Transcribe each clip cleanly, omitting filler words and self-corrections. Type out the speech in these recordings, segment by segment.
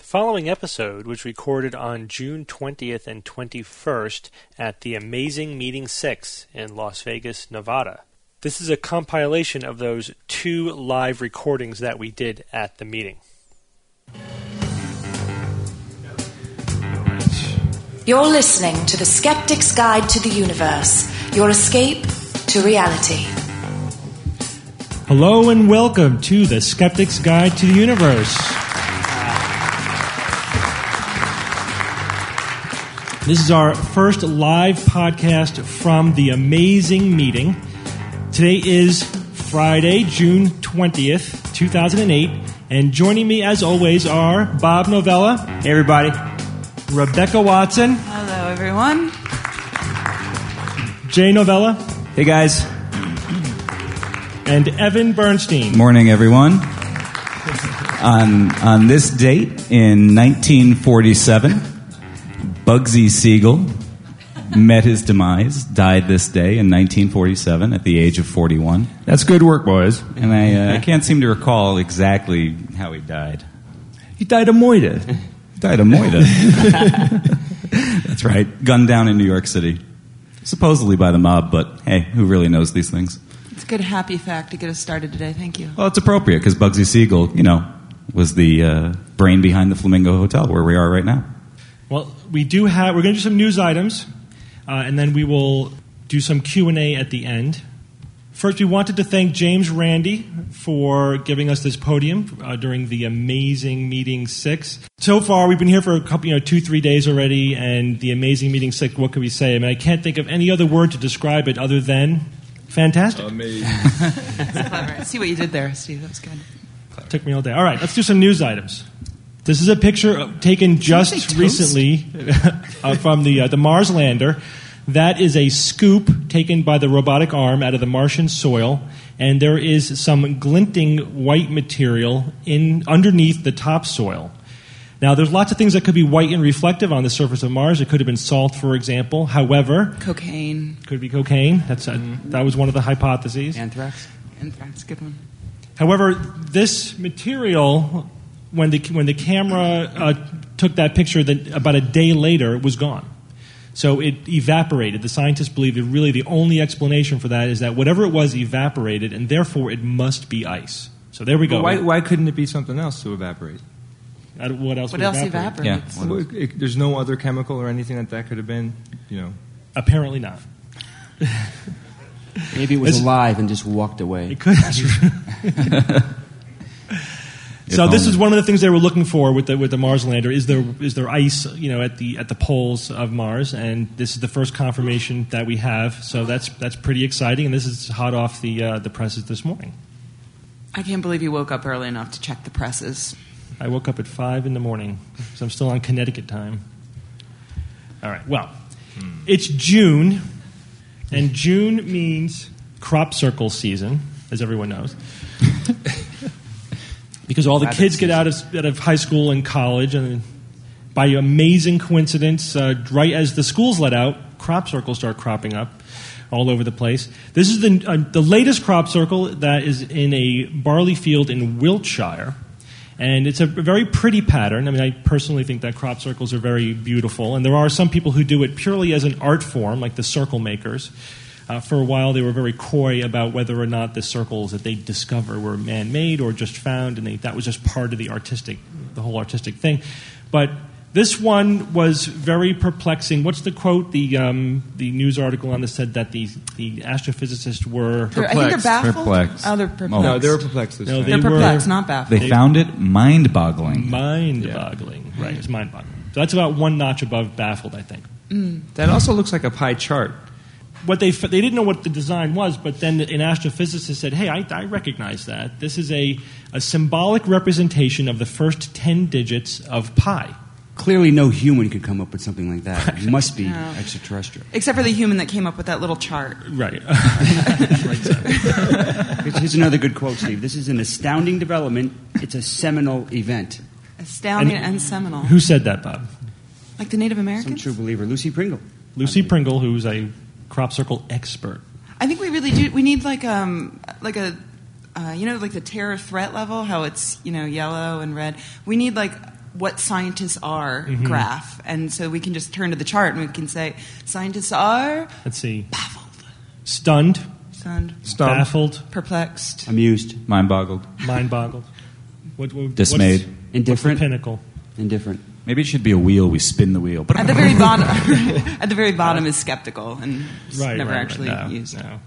following episode was recorded on June 20th and 21st at the Amazing Meeting 6 in Las Vegas, Nevada. This is a compilation of those 2 live recordings that we did at the meeting. You're listening to The Skeptic's Guide to the Universe, your escape to reality. Hello and welcome to The Skeptic's Guide to the Universe. This is our first live podcast from the Amazing Meeting. Today is Friday, June 20th, 2008, and joining me as always are Bob Novella. Hey everybody. Rebecca Watson. Hello everyone. Jay Novella. Hey guys. And Evan Bernstein. Morning everyone. On this date in 1947, Bugsy Siegel met his demise, died this day in 1947 at the age of 41. That's good work, boys. And I can't seem to recall exactly how he died. He died of moida. Died of moida. That's right. Gunned down in New York City. Supposedly by the mob, but hey, who really knows these things? It's a good happy fact to get us started today. Thank you. Well, it's appropriate because Bugsy Siegel, was the brain behind the Flamingo Hotel where we are right now. Well, we're going to do some news items, and then we will do some Q&A at the end. First, we wanted to thank James Randi for giving us this podium during the Amazing Meeting 6. So far, we've been here for a couple, 2-3 days already, and the Amazing Meeting 6, what can we say? I mean, I can't think of any other word to describe it other than fantastic. Amazing. That's clever. I see what you did there, Steve. That was good. Took me all day. All right, let's do some news items. This is a picture taken just recently from the Mars lander. That is a scoop taken by the robotic arm out of the Martian soil, and there is some glinting white material underneath the topsoil. Now, there's lots of things that could be white and reflective on the surface of Mars. It could have been salt, for example. However, cocaine. Could be cocaine. That was one of the hypotheses. Anthrax, good one. However, this material, when the camera took that picture, about a day later, it was gone. So it evaporated. The scientists believe that really the only explanation for that is that whatever it was evaporated, and therefore it must be ice. So there we go. Why couldn't it be something else to evaporate? What else evaporates? Yeah. Well, there's no other chemical or anything that could have been, Apparently not. Maybe it was alive and just walked away. It could. So this is one of the things they were looking for with the Mars lander. Is there ice, at the poles of Mars? And this is the first confirmation that we have. So that's pretty exciting. And this is hot off the presses this morning. I can't believe you woke up early enough to check the presses. I woke up at 5 in the morning, so I'm still on Connecticut time. All right. Well, it's June, and June means crop circle season, as everyone knows. Because all the kids get out of high school and college, and by amazing coincidence, right as the schools let out, crop circles start cropping up all over the place. This is the latest crop circle that is in a barley field in Wiltshire, and it's a very pretty pattern. I mean, I personally think that crop circles are very beautiful, and there are some people who do it purely as an art form, like the circle makers. For a while, they were very coy about whether or not the circles that they discover were man-made or just found, and that was just part of the whole artistic thing. But this one was very perplexing. What's the quote? The news article on this said that the astrophysicists were perplexed. I think they're baffled. Perplexed. Oh, they're perplexed. No, they were perplexed. They're perplexed, not baffled. They found it mind-boggling. Mind-boggling. Right, it's mind-boggling. So that's about one notch above baffled, I think. That also looks like a pie chart. What they didn't know what the design was, but then an astrophysicist said, hey, I recognize that. This is a symbolic representation of the first 10 digits of pi. Clearly no human could come up with something like that. It must be extraterrestrial. Except for the human that came up with that little chart. Right. Here's another good quote, Steve. This is an astounding development. It's a seminal event. Astounding and seminal. Who said that, Bob? Like the Native Americans? Some true believer. Lucy Pringle. Lucy Pringle, who's a crop circle expert. I think we really do. We need like the terror threat level, how it's, yellow and red. We need like what scientists are graph. And so we can just turn to the chart and we can say, scientists are Let's see. baffled, Stunned, baffled, perplexed, Amused. Mind-boggled. mind-boggled. Dismayed. What's Indifferent. the pinnacle? Indifferent. Maybe it should be a wheel. We spin the wheel. At the very bottom, at the very bottom is skeptical and it's never actually no, used. no.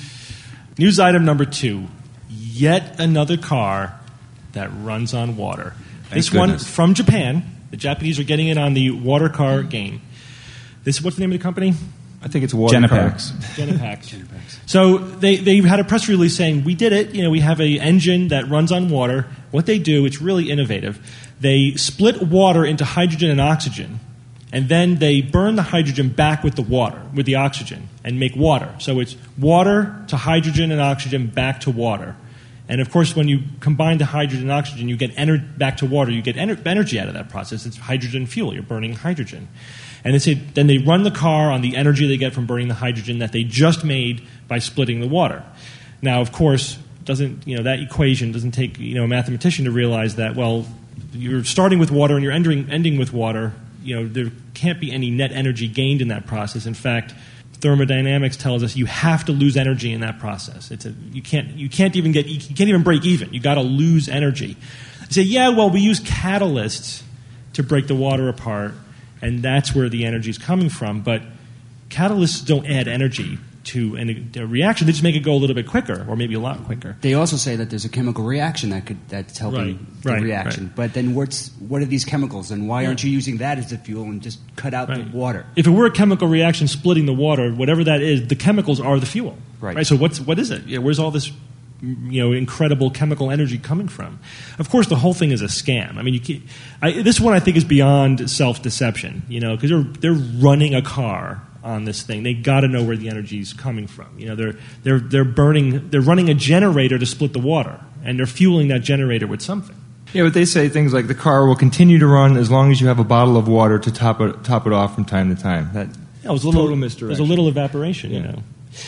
News item number 2. Yet another car that runs on water. This goodness. one from Japan. The Japanese are getting in on the water car game. What's the name of the company? I think it's water Genepax. Genepax. So they had a press release saying, we did it. We have an engine that runs on water. What they do, it's really innovative. They split water into hydrogen and oxygen, and then they burn the hydrogen back with the oxygen, and make water. So it's water to hydrogen and oxygen back to water. And of course, when you combine the hydrogen and oxygen, you get back to water. You get energy out of that process. It's hydrogen fuel. You're burning hydrogen. And then they run the car on the energy they get from burning the hydrogen that they just made by splitting the water. Now, of course, that equation doesn't take a mathematician to realize that, well, you're starting with water and you're ending with water. There can't be any net energy gained in that process. In fact, thermodynamics tells us you have to lose energy in that process. You can't even break even. You got to lose energy. You say, yeah, well, we use catalysts to break the water apart, and that's where the energy is coming from. But catalysts don't add energy to a reaction. They just make it go a little bit quicker, or maybe a lot quicker. They also say that there's a chemical reaction that's helping the reaction. Right. But then what are these chemicals, and why aren't you using that as the fuel and just cut out the water? If it were a chemical reaction splitting the water, whatever that is, the chemicals are the fuel. Right. So what is it? Where's all this incredible chemical energy coming from? Of course, the whole thing is a scam. I mean, this one I think is beyond self-deception. Because they're running a car on this thing. They got to know where the energy is coming from. They're running a generator to split the water, and they're fueling that generator with something. Yeah, but they say things like the car will continue to run as long as you have a bottle of water to top it off from time to time. That was total misdirection. There's a little evaporation,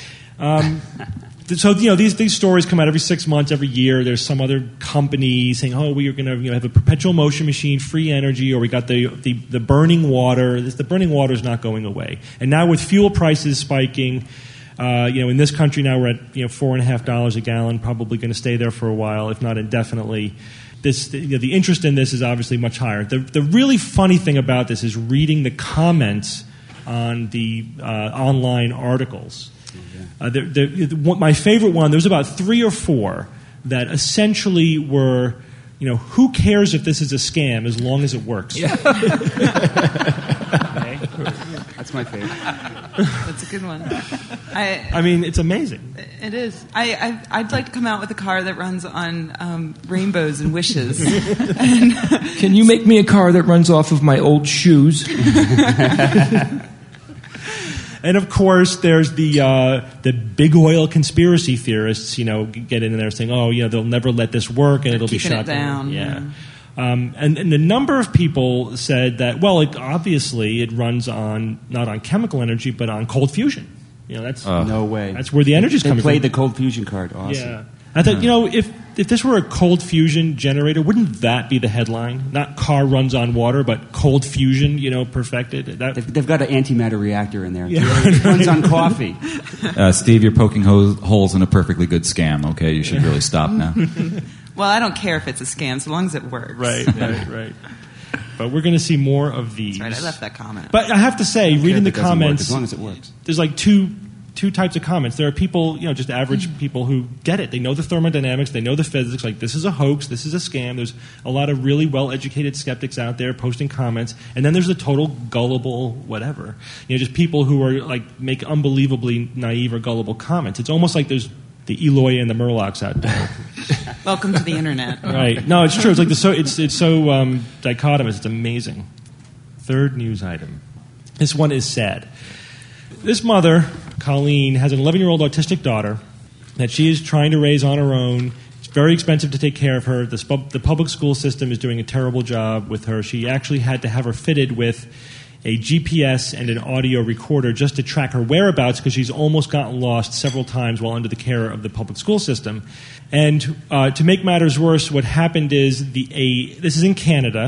So these stories come out every 6 months, every year. There's some other company saying, "Oh, we are going to have a perpetual motion machine, free energy," or we got the burning water. The burning water is not going away. And now with fuel prices spiking, in this country now we're at $4.50 a gallon, probably going to stay there for a while, if not indefinitely. The interest in this is obviously much higher. The really funny thing about this is reading the comments on the online articles. My favorite one, there was about 3 or 4 that essentially were, who cares if this is a scam as long as it works? Yeah. That's my favorite. That's a good one. I mean, it's amazing. It is. I'd like to come out with a car that runs on rainbows and wishes. Can you make me a car that runs off of my old shoes? And of course, there's the big oil conspiracy theorists, get in there saying, "Oh, they'll never let this work, and it'll be shut down." Yeah. And a number of people said that, well, obviously it runs not on chemical energy, but on cold fusion. That's no way. That's where the energy's coming from. They played the cold fusion card. Awesome. Yeah. I thought, if this were a cold fusion generator, wouldn't that be the headline? Not car runs on water, but cold fusion, perfected. They've got an antimatter reactor in there. Yeah. It runs on coffee. Steve, you're poking holes in a perfectly good scam. Okay, you should really stop now. Well, I don't care if it's a scam, so long as it works. Right. But we're going to see more of these. That's right, I left that comment. But I have to say, reading the comments, as long as it works. There's like two types of comments. There are people, just average people who get it. They know the thermodynamics, they know the physics, like this is a hoax, this is a scam. There's a lot of really well-educated skeptics out there posting comments. And then there's the total gullible whatever. Just people who are make unbelievably naive or gullible comments. It's almost like there's the Eloy and the Murlocs out there. Welcome to the internet. Right. No, it's true. It's like it's so dichotomous. It's amazing. Third news item. This one is sad. This mother, Colleen, has an 11-year-old autistic daughter that she is trying to raise on her own. It's very expensive to take care of her. The public school system is doing a terrible job with her. She actually had to have her fitted with a GPS and an audio recorder just to track her whereabouts because she's almost gotten lost several times while under the care of the public school system. And to make matters worse, what happened is this is in Canada.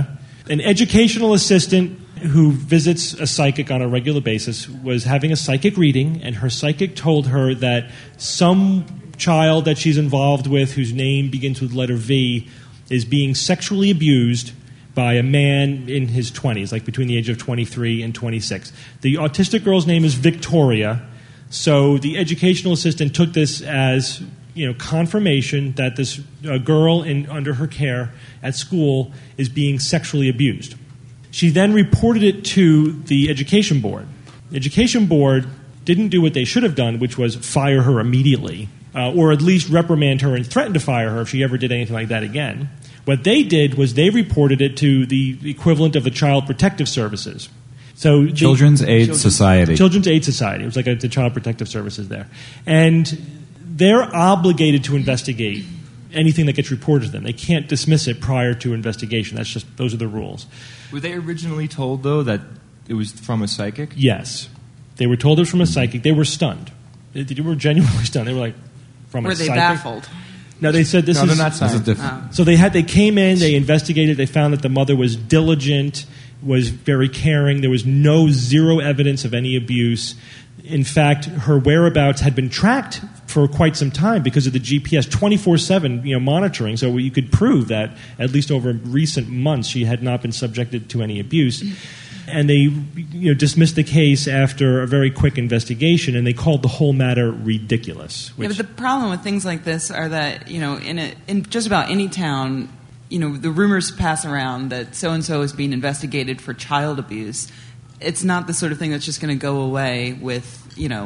An educational assistant who visits a psychic on a regular basis was having a psychic reading, and her psychic told her that some child that she's involved with, whose name begins with letter V, is being sexually abused by a man in his 20s, like between the age of 23 and 26. The autistic girl's name is Victoria, so the educational assistant took this as confirmation that this girl under her care at school is being sexually abused. She then reported it to the education board. The education board didn't do what they should have done, which was fire her immediately, or at least reprimand her and threaten to fire her if she ever did anything like that again. What they did was they reported it to the equivalent of the Child Protective Services. So Children's Aid Society. Children's Aid Society. It was like the Child Protective Services there. And they're obligated to investigate anything that gets reported to them. They can't dismiss it prior to investigation. Those are the rules. Were they originally told, though, that it was from a psychic? Yes. They were told it was from a psychic. They were stunned. They were genuinely stunned. They were like, from a psychic? Were they baffled? No, they said this is... No, they're not stunned. So they came in, they investigated, they found that the mother was diligent, was very caring. There was zero evidence of any abuse. In fact, her whereabouts had been tracked for quite some time because of the GPS 24/7 monitoring, so you could prove that at least over recent months she had not been subjected to any abuse. And they dismissed the case after a very quick investigation, and they called the whole matter ridiculous. Yeah, but the problem with things like this are that in just about any town, the rumors pass around that so and so is being investigated for child abuse. It's not the sort of thing that's just going to go away with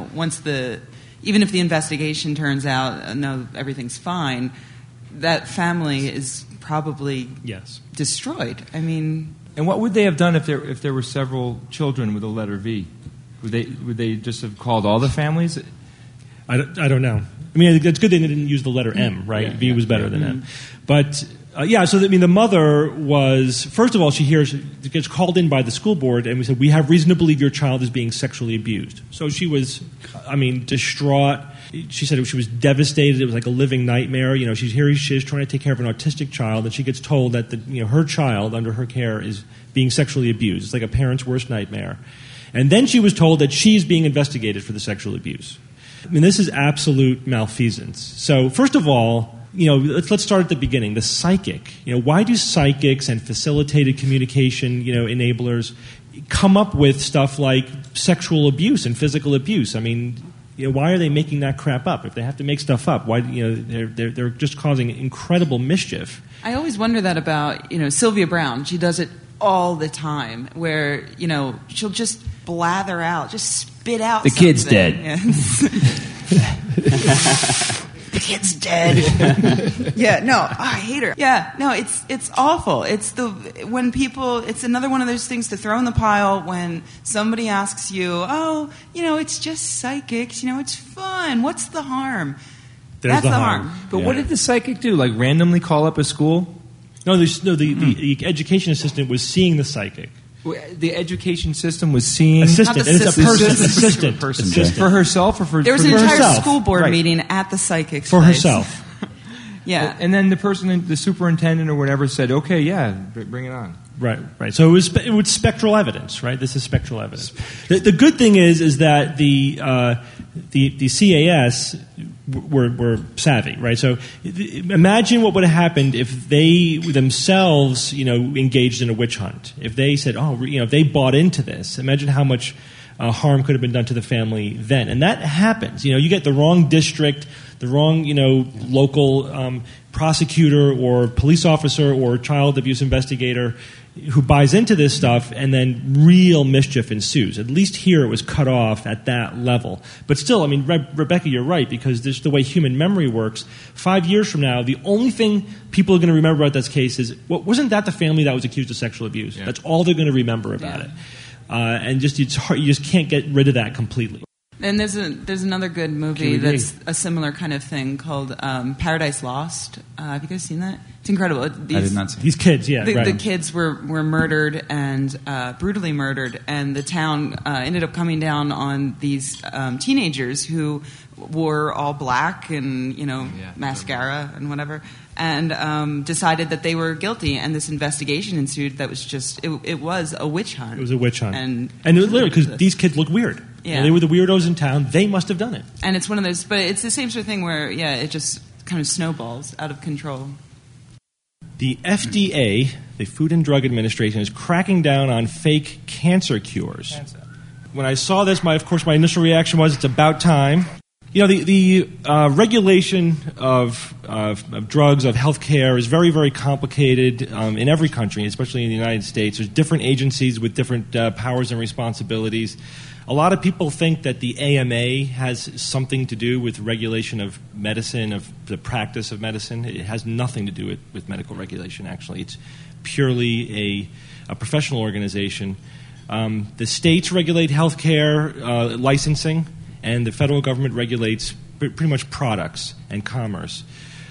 even if the investigation turns out no, everything's fine, that family is probably destroyed. I mean. And what would they have done if there were several children with a letter V? Would they just have called all the families? I don't know. I mean, it's good they didn't use the letter M, right? Yeah, V was better than M. But, so the mother was, first of all, she gets called in by the school board, and we said, we have reason to believe your child is being sexually abused. So she was, distraught. She said she was devastated. It was like a living nightmare. She's here. She is trying to take care of an autistic child, and she gets told that her child under her care is being sexually abused. It's like a parent's worst nightmare. And then she was told that she's being investigated for the sexual abuse. This is absolute malfeasance. So first of all, let's start at the beginning. The psychic. Why do psychics and facilitated communication, enablers come up with stuff like sexual abuse and physical abuse? Why are they making that crap up? If they have to make stuff up, why? They're just causing incredible mischief. I always wonder that about Sylvia Brown. She does it all the time, where she'll just blather out, just spit out. The something. kid's dead. The kid's dead. Yeah, no, I hate her. Yeah, no, it's awful. It's it's another one of those things to throw in the pile when somebody asks you, it's just psychics, it's fun. What's the harm? That's the harm. But what did the psychic do? Like randomly call up a school? No, the education assistant was seeing the psychic. The education system was seeing... Assistant. It's a person. Assistant. Assistant. For herself or for... There was an entire herself. school board Right. meeting at the psychic's For place. herself. Yeah. And then the superintendent or whatever said, okay, yeah, bring it on. Right. So it was spectral evidence, right? This is spectral evidence. The good thing is that the CAS were savvy, right? So imagine what would have happened if they themselves, engaged in a witch hunt. If they said, if they bought into this, imagine how much harm could have been done to the family then. And that happens. You get the wrong district, the wrong, local prosecutor or police officer or child abuse investigator who buys into this stuff, and then real mischief ensues. At least here it was cut off at that level. But still, Rebecca, you're right, because this is the way human memory works. 5 years from now, the only thing people are going to remember about this case is, wasn't that the family that was accused of sexual abuse? Yeah. That's all they're going to remember about it. And it's hard, you just can't get rid of that completely. And there's another good movie that's a similar kind of thing called Paradise Lost. Have you guys seen that? It's incredible. I did not see. These kids, The kids were murdered and brutally murdered, and the town ended up coming down on these teenagers who wore all black and mascara and whatever, and decided that they were guilty. And this investigation ensued that was just, it was a witch hunt. It was a witch hunt. And literally, because these kids look weird. Yeah. And they were the weirdos in town. They must have done it. And it's one of those, but it's the same sort of thing where, it just kind of snowballs out of control. The FDA, the Food and Drug Administration, is cracking down on fake cancer cures. When I saw this, my initial reaction was, it's about time. The regulation of drugs, of healthcare, is very, very complicated in every country, especially in the United States. There's different agencies with different powers and responsibilities. A lot of people think that the AMA has something to do with regulation of medicine, of the practice of medicine. It has nothing to do with medical regulation, actually. It's purely a professional organization. The states regulate healthcare licensing, and the federal government regulates pretty much products and commerce.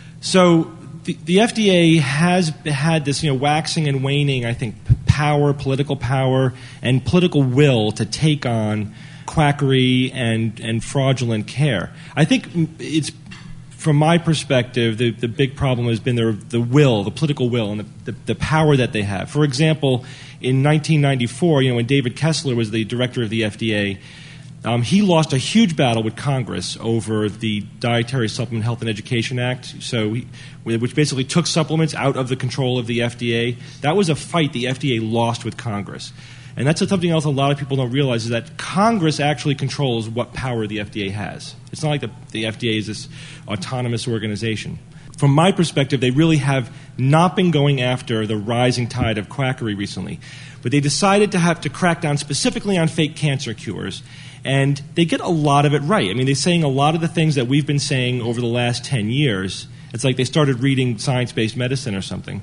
So the FDA has had this waxing and waning, I think, political power, and political will to take on quackery and fraudulent care. I think it's, from my perspective, the big problem has been the political will, and the power that they have. For example, in 1994, when David Kessler was the director of the FDA, he lost a huge battle with Congress over the Dietary Supplement Health and Education Act, which basically took supplements out of the control of the FDA. That was a fight the FDA lost with Congress. And that's something else a lot of people don't realize, is that Congress actually controls what power the FDA has. It's not like the FDA is this autonomous organization. From my perspective, they really have not been going after the rising tide of quackery recently. But they decided to have to crack down specifically on fake cancer cures. And they get a lot of it right. I mean, they're saying a lot of the things that we've been saying over the last 10 years. It's like they started reading science-based medicine or something.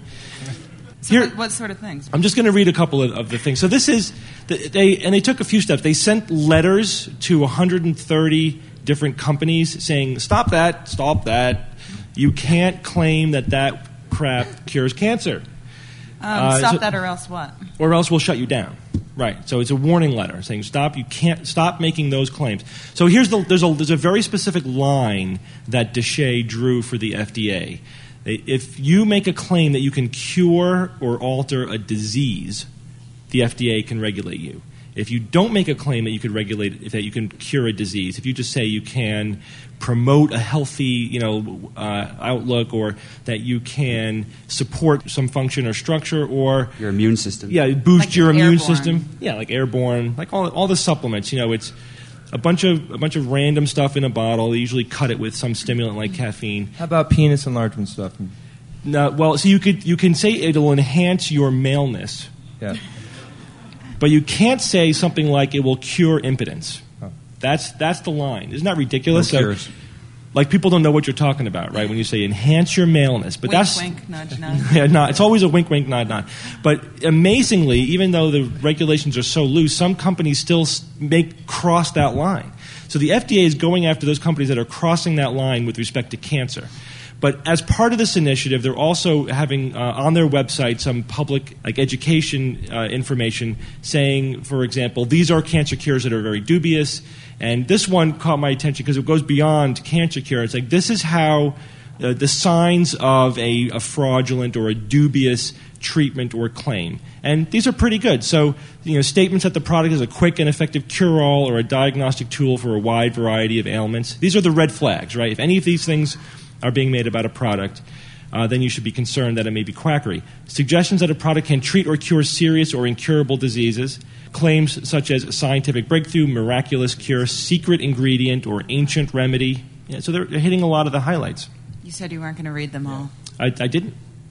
So what sort of things? I'm just going to read a couple of the things. So this is, they took a few steps. They sent letters to 130 different companies saying, stop that. You can't claim that crap cures cancer. Stop that, or else what? Or else we'll shut you down. Right. So it's a warning letter saying stop. You can't stop making those claims. So there's a very specific line that Deshay drew for the FDA. If you make a claim that you can cure or alter a disease, the FDA can regulate you. If you don't make a claim that you can that you can cure a disease, if you just say you can promote a healthy, outlook, or that you can support some function or structure, or your immune system, boost like your immune airborne. system, like airborne, like all the supplements. It's a bunch of random stuff in a bottle. They usually cut it with some stimulant like caffeine. How about penis enlargement stuff? No, well, so you can say it'll enhance your maleness. Yeah. But you can't say something like it will cure impotence. Oh. That's the line. Isn't that ridiculous? No cures. Like, people don't know what you're talking about, right? When you say enhance your maleness. But wink, nudge, nudge. Yeah, it's always a wink, wink, nod, nod. But amazingly, even though the regulations are so loose, some companies still cross that line. So the FDA is going after those companies that are crossing that line with respect to cancer. But as part of this initiative, they're also having on their website some public education information saying, for example, these are cancer cures that are very dubious. And this one caught my attention because it goes beyond cancer cure. It's like, this is how the signs of a fraudulent or a dubious treatment or claim. And these are pretty good. So, statements that the product is a quick and effective cure-all or a diagnostic tool for a wide variety of ailments. These are the red flags, right? If any of these things are being made about a product, then you should be concerned that it may be quackery. Suggestions that a product can treat or cure serious or incurable diseases. Claims such as scientific breakthrough, miraculous cure, secret ingredient, or ancient remedy. Yeah, so they're hitting a lot of the highlights. You said you weren't going to read them all. I didn't.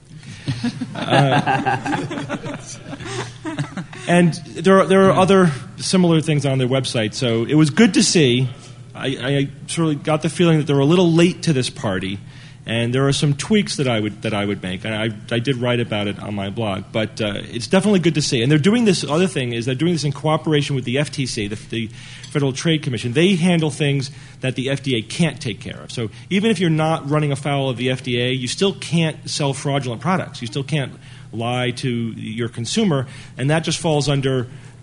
And there are other similar things on their website. So it was good to see. I sort of got the feeling that they were a little late to this party, and there are some tweaks that I would make. And I did write about it on my blog, but it's definitely good to see. And they're doing this. Other thing is they're doing this in cooperation with the FTC, the Federal Trade Commission. They handle things that the FDA can't take care of. So even if you're not running afoul of the FDA, you still can't sell fraudulent products. You still can't lie to your consumer, and that just falls under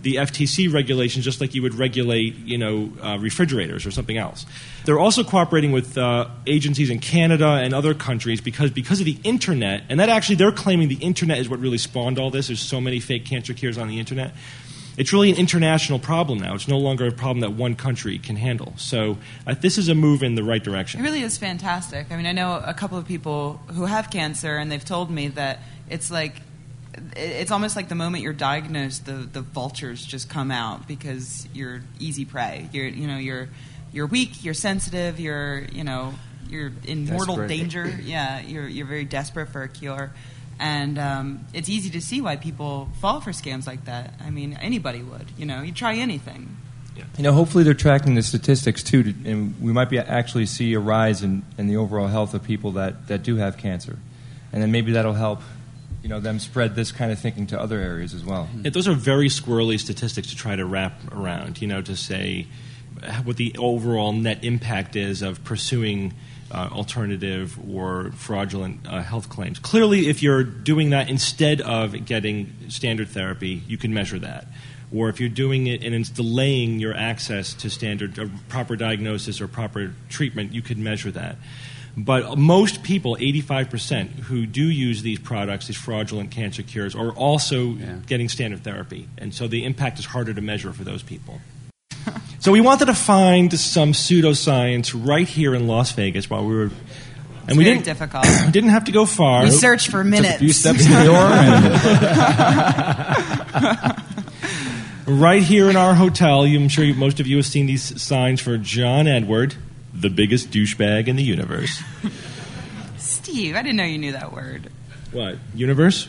the FTC regulations just like you would regulate, refrigerators or something else. They're also cooperating with agencies in Canada and other countries because of the internet, and that actually they're claiming the internet is what really spawned all this. There's so many fake cancer cures on the internet. It's really an international problem now. It's no longer a problem that one country can handle. So this is a move in the right direction. It really is fantastic. I mean, I know a couple of people who have cancer, and they've told me that it's almost like the moment you're diagnosed, the vultures just come out because you're easy prey. You're weak, you're sensitive, you're in mortal danger. Yeah, you're very desperate for a cure. And it's easy to see why people fall for scams like that. I mean, anybody would. You'd try anything. Yeah. Hopefully they're tracking the statistics, too, and we might actually see a rise in the overall health of people that do have cancer. And then maybe that'll help, them spread this kind of thinking to other areas as well. Yeah, those are very squirrely statistics to try to wrap around, to say what the overall net impact is of pursuing alternative or fraudulent health claims. Clearly, if you're doing that instead of getting standard therapy, you can measure that. Or if you're doing it and it's delaying your access to standard proper diagnosis or proper treatment, you can measure that. But most people, 85%, who do use these products, these fraudulent cancer cures, are also getting standard therapy. And so the impact is harder to measure for those people. So we wanted to find some pseudoscience right here in Las Vegas while we were... And we didn't difficult. Didn't have to go far. We searched for minutes. Took a few steps to the door. Right here in our hotel, I'm sure most of you have seen these signs for John Edward, the biggest douchebag in the universe. Steve, I didn't know you knew that word. What? Universe?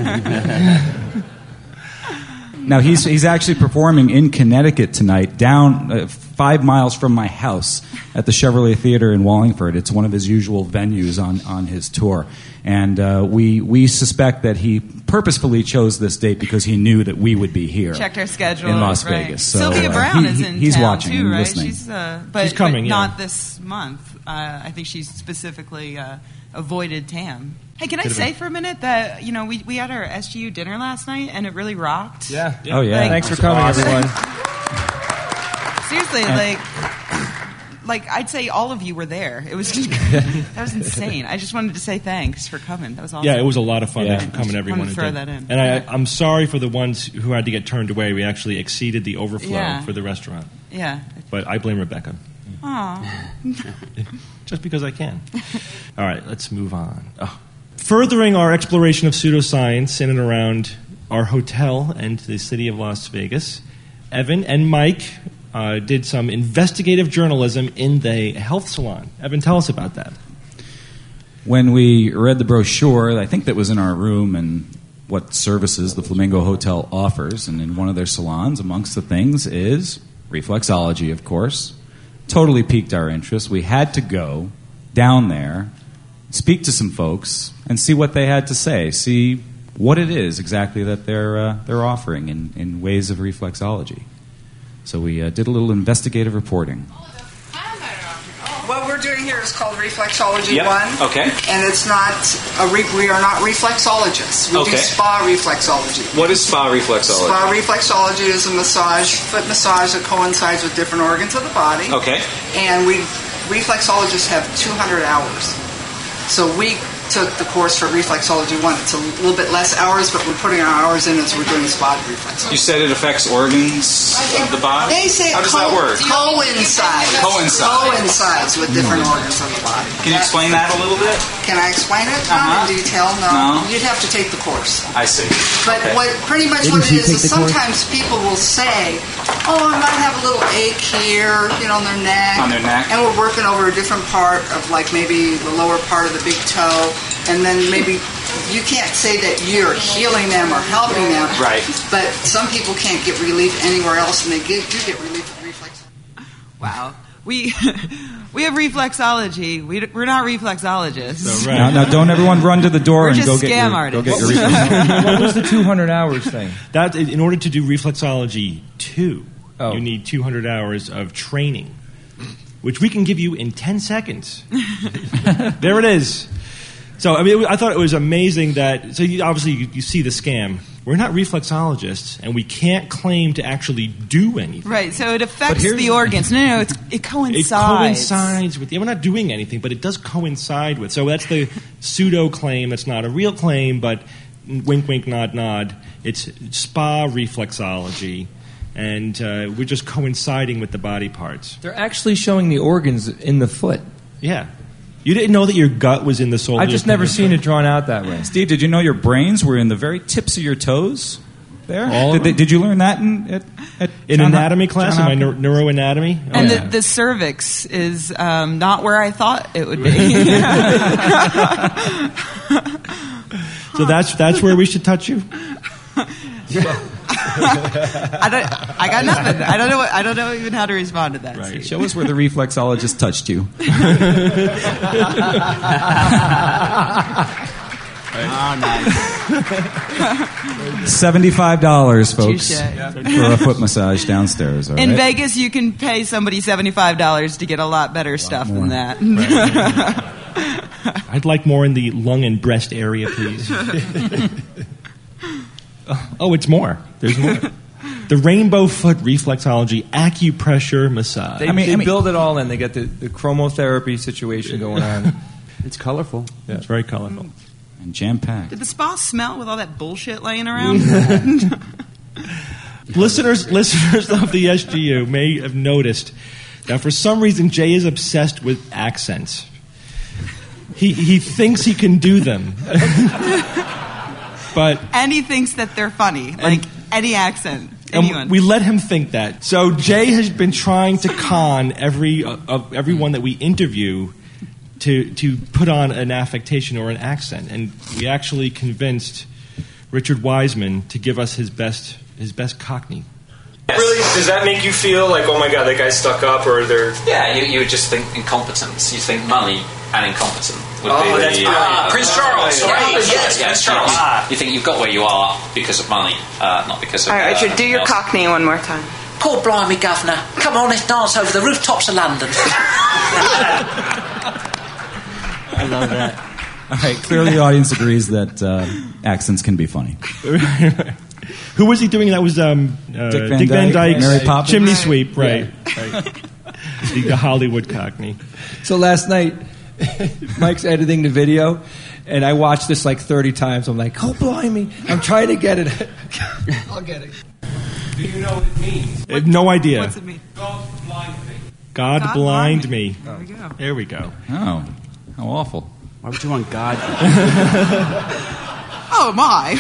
Now, he's actually performing in Connecticut tonight, down 5 miles from my house at the Chevrolet Theater in Wallingford. It's one of his usual venues on his tour. And we suspect that he purposefully chose this date because he knew that we would be here. Checked our schedule. In Las right. Vegas. So, Sylvia Brown is in he's town watching too, and right? listening. She's coming, but not this month. I think she's specifically avoided TAM. Hey, can I say for a minute that, we had our SGU dinner last night, and it really rocked? Yeah. Oh, yeah. Thanks for coming, everyone. Seriously, I'd say all of you were there. It was just, that was insane. I just wanted to say thanks for coming. That was awesome. Yeah, it was a lot of fun. Thanks for coming, everyone. Wanted to throw that in. And I'm sorry for the ones who had to get turned away. We actually exceeded the overflow for the restaurant. Yeah. But I blame Rebecca. Aw. Just because I can. All right, let's move on. Furthering our exploration of pseudoscience in and around our hotel and the city of Las Vegas, Evan and Mike did some investigative journalism in the health salon. Evan, tell us about that. When we read the brochure, I think that was in our room, and what services the Flamingo Hotel offers, and in one of their salons, amongst the things, is reflexology, of course. Totally piqued our interest. We had to go down there, speak to some folks, and see what they had to say, see what it is exactly that they're offering in ways of reflexology. So we did a little investigative reporting. What we're doing here is called Reflexology 1. Okay. And it's not we are not reflexologists. We do spa reflexology. What is spa reflexology? Spa reflexology is a foot massage that coincides with different organs of the body. Okay. And reflexologists have 200 hours. So we took the course for Reflexology 1. It's a little bit less hours, but we're putting our hours in as we're doing spa reflexology. You said it affects organs of the body? They say how does that work? Coincides with different organs of the body. Can you explain that a little bit? Can I explain it? Not in detail, no. You'd have to take the course. I see. But what it is sometimes people will say, I might have a little ache here, on their neck. On their neck. And we're working over a different part of maybe the lower part of the big toe. And then maybe you can't say that you're healing them or helping them. Right. But some people can't get relief anywhere else, and they do get relief with reflexology. Wow. We have reflexology. We're not reflexologists. So, right. Now, don't everyone run to the door and go get your reflexology. What was the 200 hours thing? That in order to do reflexology 2, you need 200 hours of training, which we can give you in 10 seconds. There it is. So, I thought it was amazing that... So, you see the scam We're not reflexologists, and we can't claim to actually do anything. Right, so it affects the organs. No, it coincides. It coincides with... we're not doing anything, but it does coincide with... So that's the pseudo-claim. That's not a real claim, but wink, wink, nod, nod. It's spa reflexology, and we're just coinciding with the body parts. They're actually showing the organs in the foot. Yeah. You didn't know that your gut was in the sole? I've just never seen it drawn out that way. Steve, did you know your brains were in the very tips of your toes? There? Did you learn that in anatomy class, in my neuroanatomy? Oh, and the cervix is not where I thought it would be. So that's where we should touch you? I got nothing. I don't know even how to respond to that. Right. Show us where the reflexologist touched you. Oh, nice. $75, folks, for a foot massage downstairs. All In right? Vegas, you can pay somebody $75 to get a lot better stuff than that. Right. I'd like more in the lung and breast area, please. Oh, it's more. There's more. The Rainbow Foot Reflexology Acupressure Massage. They build it all in. They get the chromotherapy situation going on. It's colorful. Yeah, it's very colorful. And jam-packed. Did the spa smell with all that bullshit laying around? Listeners of the SGU may have noticed that for some reason Jay is obsessed with accents. He thinks he can do them. And he thinks that they're funny, like any accent. Anyone. And we let him think that. So Jay has been trying to con everyone that we interview to put on an affectation or an accent, and we actually convinced Richard Wiseman to give us his best Cockney. Really, does that make you feel like, oh my god, that guy's stuck up, or they're... Yeah, you would just think incompetence. You think money and incompetent would be that's Prince Charles, right? Yes, Prince Charles. You think you've got where you are because of money, not because of... All right, Richard, do your Cockney one more time. Poor blimey, governor. Come on, let's dance over the rooftops of London. I love that. All right, clearly the audience agrees that accents can be funny. Who was he doing? That was Dick Van Dyke's Mary Poppins? Chimney Sweep, right. The Hollywood Cockney. So last night, Mike's editing the video, and I watched this like 30 times. I'm like, oh, blimey, I'm trying to get it. I'll get it. Do you know what it means? I have no idea. What's it mean? God blind me. God blind me. There we go. There we go. Oh, how awful. Why would you want God? Oh, my.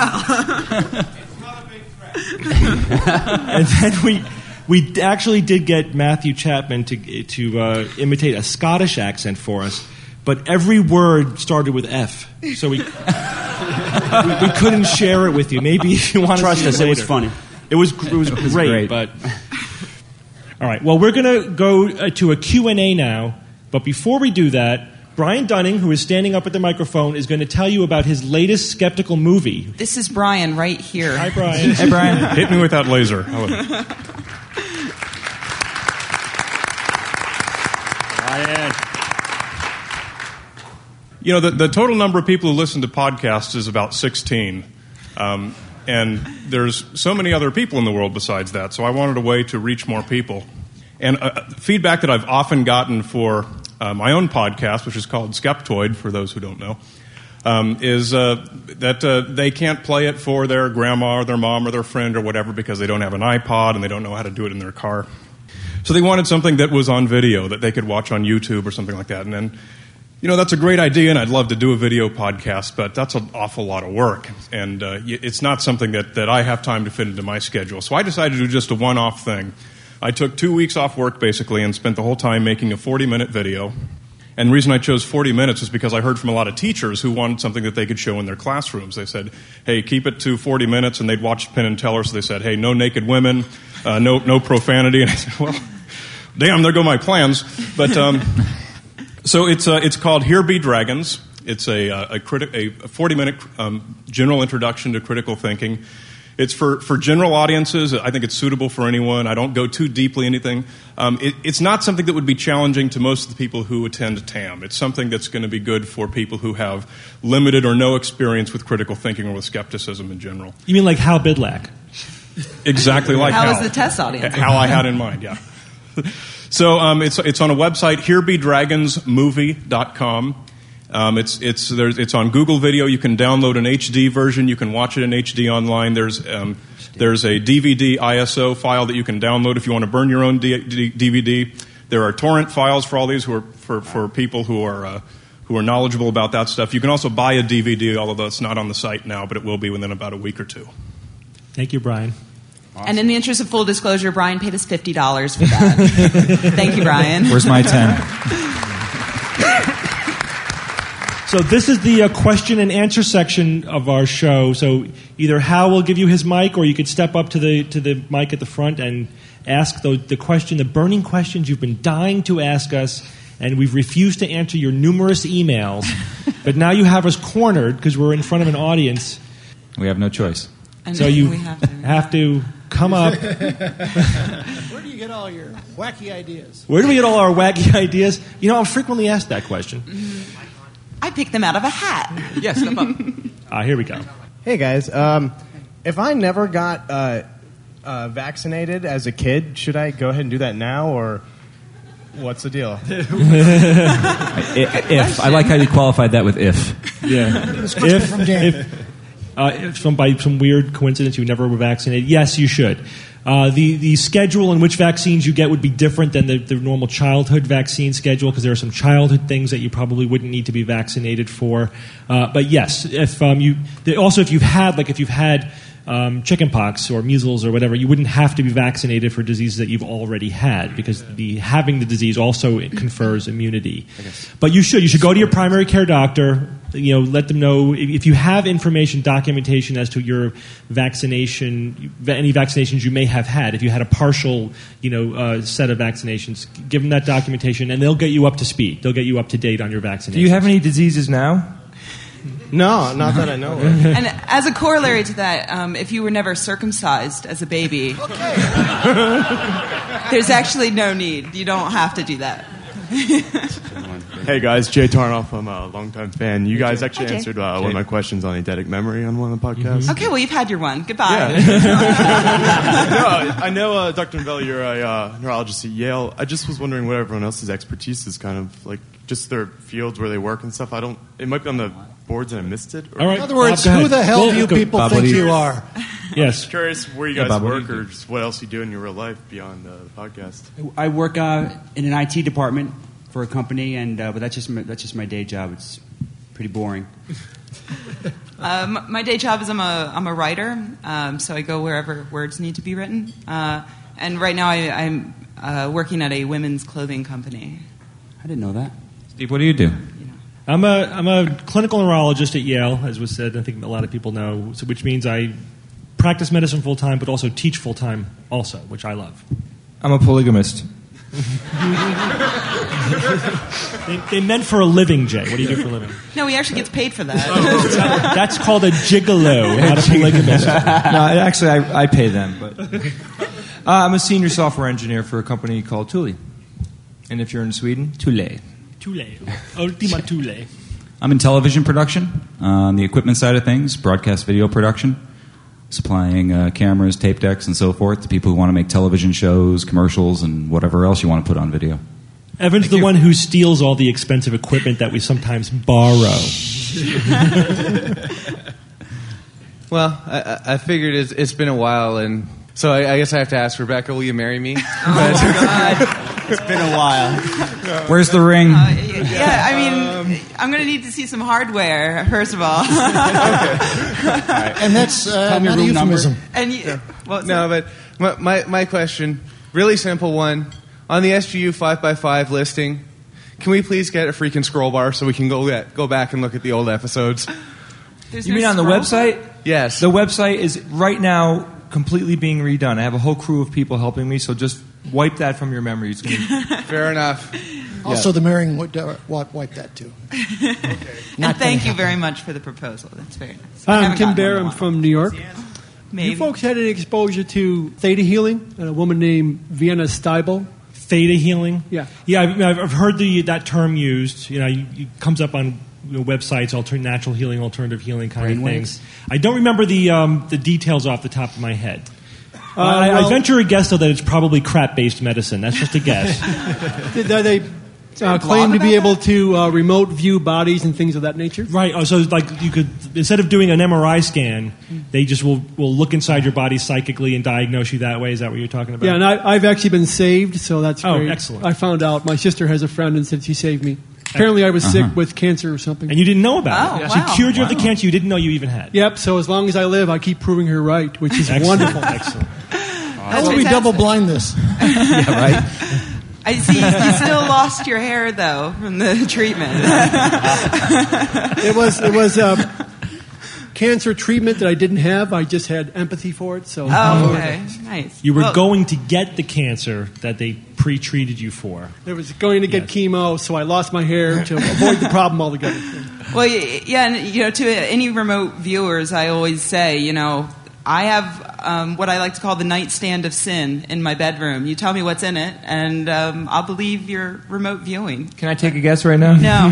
And then we actually did get Matthew Chapman to imitate a Scottish accent for us, but every word started with F, so we couldn't share it with you. Maybe if you want to Trust see us, it it was later. funny. It was great, but all right. Well, we're going to go to a Q&A now, but before we do that, Brian Dunning, who is standing up at the microphone, is going to tell you about his latest skeptical movie. This is Brian right here. Hi, Brian. Hey, Brian. Hit me with that laser. You know, the total number of people who listen to podcasts is about 16. And there's so many other people in the world besides that, so I wanted a way to reach more people. And feedback that I've often gotten for my own podcast, which is called Skeptoid, for those who don't know, is that they can't play it for their grandma or their mom or their friend or whatever because they don't have an iPod and they don't know how to do it in their car. So they wanted something that was on video that they could watch on YouTube or something like that. And then, you know, that's a great idea, and I'd love to do a video podcast, but that's an awful lot of work. And it's not something that I have time to fit into my schedule. So I decided to do just a one-off thing. I took 2 weeks off work, basically, and spent the whole time making a 40-minute video. And the reason I chose 40 minutes is because I heard from a lot of teachers who wanted something that they could show in their classrooms. They said, hey, keep it to 40 minutes, and they'd watch Penn and Teller, so they said, hey, no naked women, no profanity. And I said, well, damn, there go my plans. But so it's called Here Be Dragons. It's a 40-minute general introduction to critical thinking. It's for general audiences. I think it's suitable for anyone. I don't go too deeply anything. It's not something that would be challenging to most of the people who attend TAM. It's something that's going to be good for people who have limited or no experience with critical thinking or with skepticism in general. You mean like Hal Bidlack? Exactly like Hal. How was the test audience? How I had in mind, yeah. So it's on a website, herebedragonsmovie.com. It's on Google Video. You can download an HD version. You can watch it in HD online. There's a DVD ISO file that you can download if you want to burn your own DVD. There are torrent files for all these for people who are knowledgeable about that stuff. You can also buy a DVD, although it's not on the site now, but it will be within about a week or two. Thank you, Brian. Awesome. And in the interest of full disclosure, Brian paid us $50 for that. Thank you, Brian. Where's my 10? So this is the question and answer section of our show. So either Hal will give you his mic, or you could step up to the mic at the front and ask the question, the burning questions you've been dying to ask us, and we've refused to answer your numerous emails. But now you have us cornered because we're in front of an audience. We have no choice. And so you we have to come up. Where do you get all your wacky ideas? Where do we get all our wacky ideas? You know, I'm frequently asked that question. I picked them out of a hat. Yes, step up. Here we go. Hey, guys. If I never got vaccinated as a kid, should I go ahead and do that now, or what's the deal? If. I like how you qualified that with if. Yeah. This question from Dan. If by some weird coincidence you never were vaccinated, yes, you should. The schedule in which vaccines you get would be different than the normal childhood vaccine schedule, because there are some childhood things that you probably wouldn't need to be vaccinated for. But yes, if you've had chickenpox or measles or whatever, you wouldn't have to be vaccinated for diseases that you've already had, because having the disease also confers immunity. But you should go to your primary care doctor. Let them know if you have documentation as to your vaccination, any vaccinations you may have had. If you had a partial, set of vaccinations, give them that documentation, and they'll get you up to speed. They'll get you up to date on your vaccinations. Do you have any diseases now? No, not that I know of. And as a corollary to that, if you were never circumcised as a baby, there's actually no need. You don't have to do that. Hey guys, Jay Tarnoff. I'm a longtime fan. You guys actually answered one of my questions on eidetic memory on one of the podcasts. Okay, well, you've had your one. Goodbye. Yeah. No, I know, Dr. Novelli, you're a neurologist at Yale. I just was wondering what everyone else's expertise is, kind of like just their fields where they work and stuff. It might be on the boards and I missed it. All right. In other words, who the hell do you people think you are? Yes. I'm curious where you guys work, or just what else you do in your real life beyond the podcast. I work in an IT department for a company, but that's just my day job. It's pretty boring. My day job is I'm a writer, so I go wherever words need to be written. And right now I'm working at a women's clothing company. I didn't know that. Steve, what do you do? I'm a clinical neurologist at Yale, as was said. I think a lot of people know, which means I practice medicine full time, but also teach full time, also, which I love. I'm a polygamist. They meant for a living, Jay. What do you do for a living? No, he actually gets paid for that. That's called a gigolo, not a polygamist. No, actually, I pay them. But I'm a senior software engineer for a company called Thule. And if you're in Sweden, Thule. Thule. Ultima Thule. I'm in television production, on the equipment side of things, broadcast video production, supplying cameras, tape decks, and so forth to people who want to make television shows, commercials, and whatever else you want to put on video. Evan's the one who steals all the expensive equipment that we sometimes borrow. Well, I figured it's been a while, and so I guess I have to ask Rebecca, will you marry me? Oh, God. It's been a while. Where's the ring? Yeah, I mean, I'm going to need to see some hardware, first of all. And that's not a euphemism. And but my question, really simple one. On the SGU 5x5 listing, can we please get a freaking scroll bar so we can go back and look at the old episodes? You mean on the website? Yes. The website is right now completely being redone. I have a whole crew of people helping me, so just wipe that from your memory. It's gonna Fair enough. Also, the marrying would wipe that too. And thank you very much for the proposal. That's very nice. I'm Tim Bear. I'm from New York. Maybe. You folks had any exposure to theta healing and a woman named Vienna Steibel? Theta healing? Yeah. Yeah, I've heard that term used. It comes up on websites, natural healing, alternative healing kind of things. I don't remember the details off the top of my head. I venture a guess, though, that it's probably crap-based medicine. That's just a guess. They claim to be able to remote view bodies and things of that nature. Right. Oh, so like you could, instead of doing an MRI scan, they just will look inside your body psychically and diagnose you that way. Is that what you're talking about? Yeah, and I've actually been saved, so that's great. Oh, excellent. I found out. My sister has a friend and said she saved me. Apparently I was sick with cancer or something. And you didn't know about it. Wow. She cured you of the cancer you didn't know you even had. Yep, so as long as I live, I keep proving her right, which is wonderful. Excellent. How would we double blind this? Yeah, right? I see you still lost your hair, though, from the treatment. It was cancer treatment that I didn't have. I just had empathy for it. So. Oh, okay. Nice. You were going to get the cancer that they pre-treated you for. I was going to get chemo, so I lost my hair to avoid the problem altogether. Well, yeah, and to any remote viewers, I always say, I have what I like to call the nightstand of sin in my bedroom. You tell me what's in it, and I'll believe your remote viewing. Can I take a guess right now? No.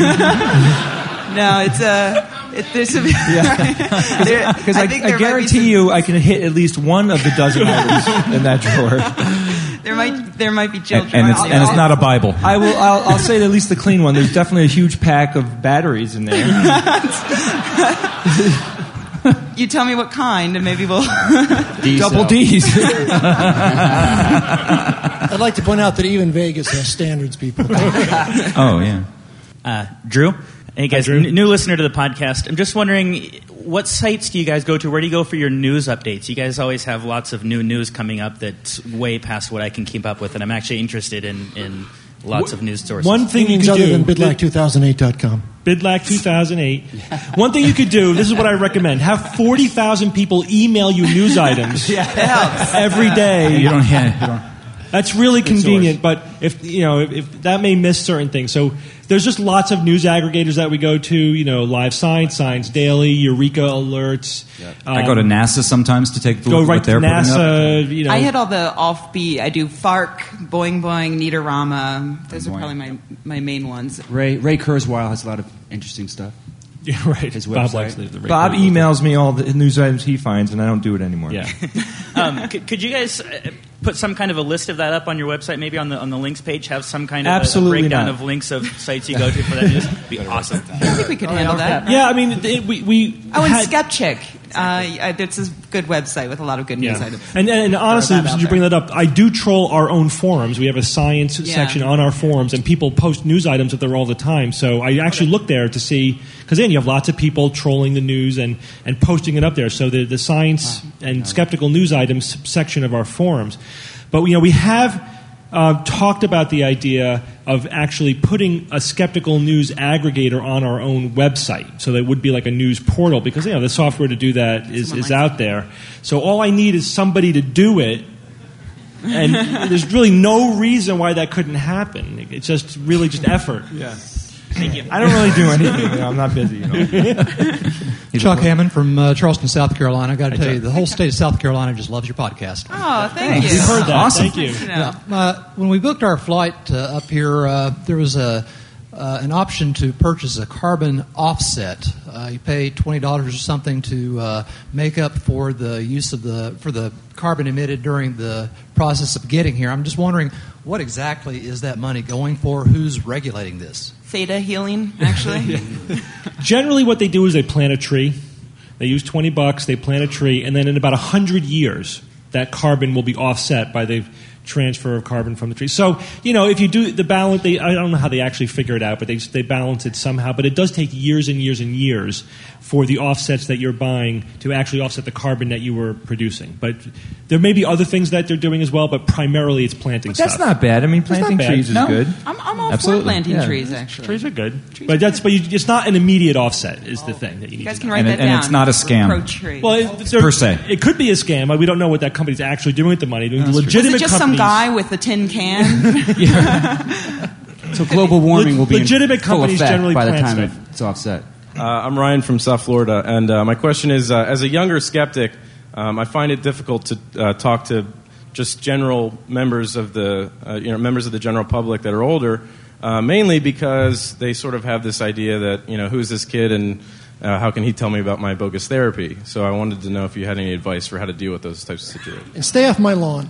No, there's some... Because I guarantee you I can hit at least one of the dozen items in that drawer. There might be children. And it's not a Bible. I'll say at least the clean one. There's definitely a huge pack of batteries in there. You tell me what kind, and maybe we'll... Double D's. I'd like to point out that even Vegas has standards, people. Oh, yeah. Drew? Hey, guys, Hi, Drew. New listener to the podcast. I'm just wondering, what sites do you guys go to? Where do you go for your news updates? You guys always have lots of new news coming up that's way past what I can keep up with, and I'm actually interested in lots of news sources. One thing you could other do... than bidlac2008.com. Bidlac 2008. One thing you could do, this is what I recommend, have 40,000 people email you news items every day. You don't That's really convenient, but if that may miss certain things. So there's just lots of news aggregators that we go to, Live Science, Science Daily, Eureka Alerts. I go to NASA sometimes to take a look at what they're NASA, putting up. I hit all the offbeat. I do FARC, Boing Boing, Neatorama. Those are probably my main ones. Ray Kurzweil has a lot of interesting stuff. Yeah, right. His Bob website. likes the Bob emails me all the news items he finds, and I don't do it anymore. Yeah. Could you guys put some kind of a list of that up on your website, maybe on the links page? Have some kind of Absolutely a breakdown not. of links of sites you go to for that news? Be awesome. I think we could handle that. Yeah, I mean, we and Skepchick. It's a good website with a lot of good news items. And honestly, since you bring that up, I do troll our own forums. We have a science section on our forums, and people post news items up there all the time. So I actually look there to see, because then you have lots of people trolling the news and posting it up there. So the science and skeptical news items section of our forums. But we have talked about the idea of actually putting a skeptical news aggregator on our own website. So that would be like a news portal, because the software to do that is out there. So all I need is somebody to do it, and there's really no reason why that couldn't happen. It's just really just effort. Yeah. Thank you. I don't really do anything. I'm not busy. Chuck Hammond from Charleston, South Carolina. I got to tell you, the whole state of South Carolina just loves your podcast. Oh, thank you. We've heard that. Awesome. Thank you. Yeah. When we booked our flight up here, there was an option to purchase a carbon offset. You pay $20 or something to make up for the use of the carbon emitted during the process of getting here. I'm just wondering, what exactly is that money going for? Who's regulating this? Theta healing, actually. Generally, what they do is they plant a tree. They use $20, they plant a tree, and then in about 100 years, that carbon will be offset by the transfer of carbon from the tree. So, if you do the balance, I don't know how they actually figure it out, but they balance it somehow. But it does take years and years and years for the offsets that you're buying to actually offset the carbon that you were producing. But there may be other things that they're doing as well, but primarily it's planting stuff. That's not bad. I mean, planting trees is good. I'm all Absolutely. for planting trees, actually. Trees are good. It's not an immediate offset is the thing that you need. You guys to can know. write that down. And it's not a scam. Pro tree. Well, Per se. It could be a scam. We don't know what that company's actually doing with the money. Was Legitimate it just companies. some guy with a tin can? So global warming will be legitimate in full companies effect generally by the plant time stuff. it's offset. I'm Ryan from South Florida, and my question is, as a younger skeptic, I find it difficult to talk to just general members of the general public that are older, mainly because they sort of have this idea that, who's this kid and how can he tell me about my bogus therapy? So I wanted to know if you had any advice for how to deal with those types of situations. And stay off my lawn.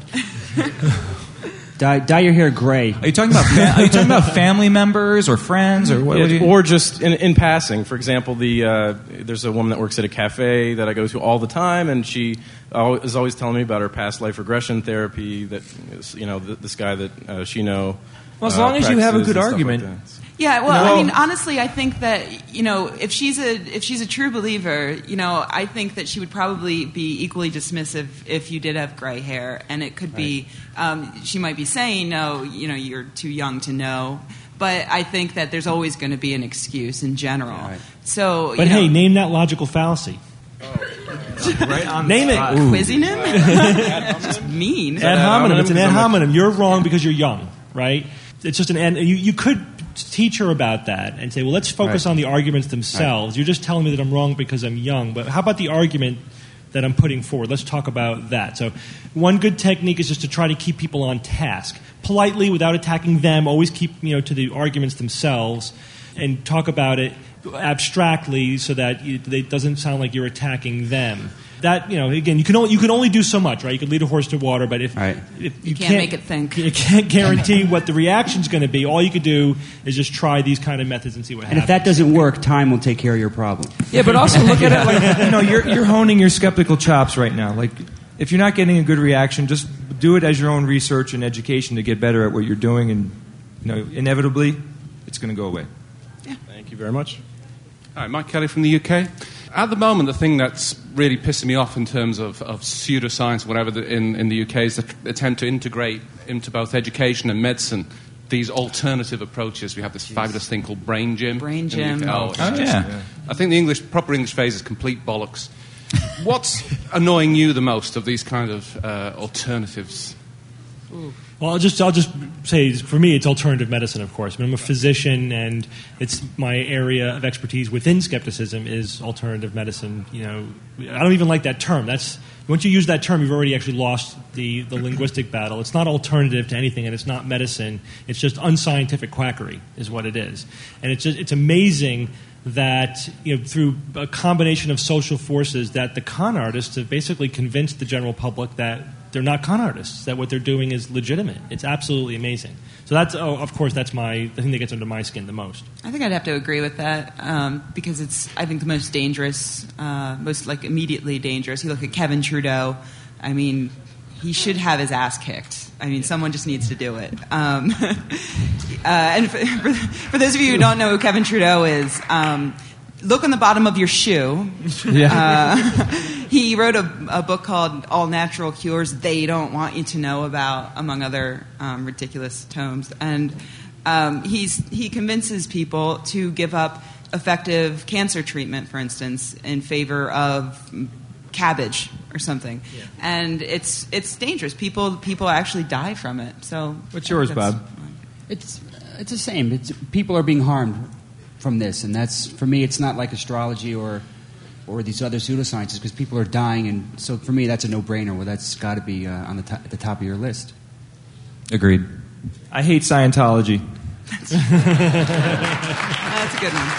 Dye your hair gray. Are you talking about family members or friends or what? Or just in passing? For example, there's a woman that works at a cafe that I go to all the time, and she is always telling me about her past life regression therapy. That this guy that she know. Well, as long as you have a good argument. Like yeah, well, I mean, honestly, I think that if she's a true believer, I think that she would probably be equally dismissive if you did have gray hair, and it could be she might be saying, no, you're too young to know, but I think that there's always going to be an excuse in general. Right. So, but hey, name that logical fallacy. Right on name it. Quizzing him? Just mean. Ad hominem. It's an ad hominem. You're wrong because you're young, right? It's just you could teach her about that and say, well, let's focus on the arguments themselves. You're just telling me that I'm wrong because I'm young, but how about the argument that I'm putting forward? Let's talk about that. So one good technique is just to try to keep people on task. Politely, without attacking them, always keep to the arguments themselves and talk about it abstractly so that it doesn't sound like you're attacking them. That again, you can only do so much, right? You can lead a horse to water, but if you can't make it think, you can't guarantee what the reaction's going to be. All you could do is just try these kind of methods and see what happens. And if that doesn't work, time will take care of your problem. Yeah, but also look at it like you're honing your skeptical chops right now. Like if you're not getting a good reaction, just do it as your own research and education to get better at what you're doing, and inevitably, it's going to go away. Yeah. Thank you very much. Hi, Mike Kelly from the UK. At the moment, the thing that's really pissing me off in terms of pseudoscience, whatever, in the UK is the attempt to integrate into both education and medicine these alternative approaches. We have this fabulous thing called Brain Gym. Brain Gym. I think the proper English phrase is complete bollocks. What's annoying you the most of these kind of alternatives? Well, I'll just say, for me, it's alternative medicine, of course. I mean, I'm a physician, and it's my area of expertise within skepticism is alternative medicine. I don't even like that term. Once you use that term, you've already actually lost the linguistic battle. It's not alternative to anything, and it's not medicine. It's just unscientific quackery, is what it is. And it's amazing that through a combination of social forces, that the con artists have basically convinced the general public that they're not con artists, that what they're doing is legitimate. It's absolutely amazing. So that's the thing that gets under my skin the most. I think I'd have to agree with that because it's, I think, the most dangerous, most immediately dangerous. You look at Kevin Trudeau. I mean, he should have his ass kicked. I mean, someone just needs to do it. And for those of you who don't know who Kevin Trudeau is, look on the bottom of your shoe. He wrote a book called All Natural Cures They Don't Want You to Know About, among other ridiculous tomes. And he convinces people to give up effective cancer treatment, for instance, in favor of cabbage or something. Yeah. And it's dangerous. People actually die from it. So what's yours, Bob? It's the same. People are being harmed from this, and that's, for me, it's not like astrology or these other pseudosciences, because people are dying, and so for me that's a no-brainer. Well, that's got to be on at the top of your list. Agreed. I hate Scientology. That's a good one.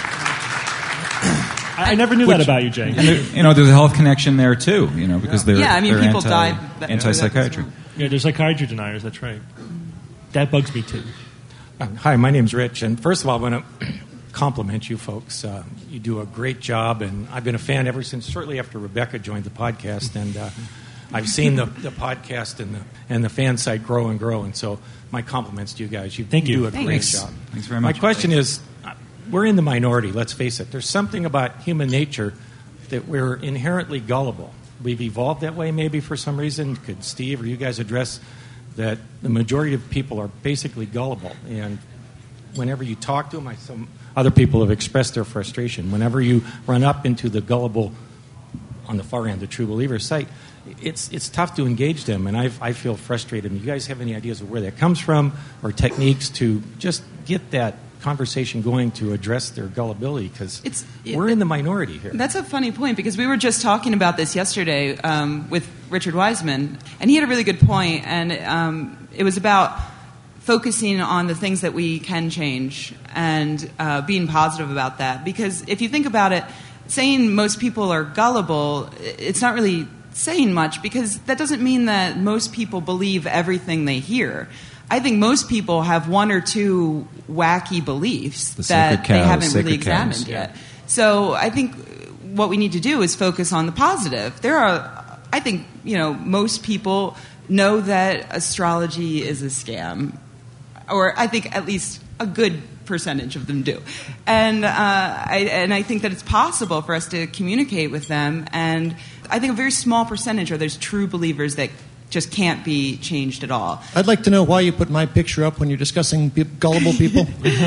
I never knew that about you, Jay. And there's a health connection there too. Because they're people die. Anti-psychiatry. Yeah, there's psychiatry deniers. That's right. That bugs me too. Hi, my name's Rich, and first of all, I want to compliment you folks. You do a great job, and I've been a fan ever since shortly after Rebecca joined the podcast, and I've seen the podcast and the fan site grow and grow, and so my compliments to you guys. You do a great job. Thanks very much. My question is, we're in the minority, let's face it. There's something about human nature that we're inherently gullible. We've evolved that way maybe for some reason. Could Steve or you guys address that the majority of people are basically gullible, and whenever you talk to them, some other people have expressed their frustration. Whenever you run up into the gullible, on the far end, the true believer site, it's tough to engage them, and I feel frustrated. Do you guys have any ideas of where that comes from, or techniques to just get that conversation going to address their gullibility? Because we're in the minority here. That's a funny point, because we were just talking about this yesterday with Richard Wiseman, and he had a really good point, and it was about focusing on the things that we can change and being positive about that. Because if you think about it, saying most people are gullible, it's not really saying much, because that doesn't mean that most people believe everything they hear. I think most people have one or two wacky beliefs that they haven't really examined yet. So I think what we need to do is focus on the positive. I think, most people know that astrology is a scam, or I think at least a good percentage of them do. And I think that it's possible for us to communicate with them, and I think a very small percentage are those true believers that just can't be changed at all. I'd like to know why you put my picture up when you're discussing gullible people.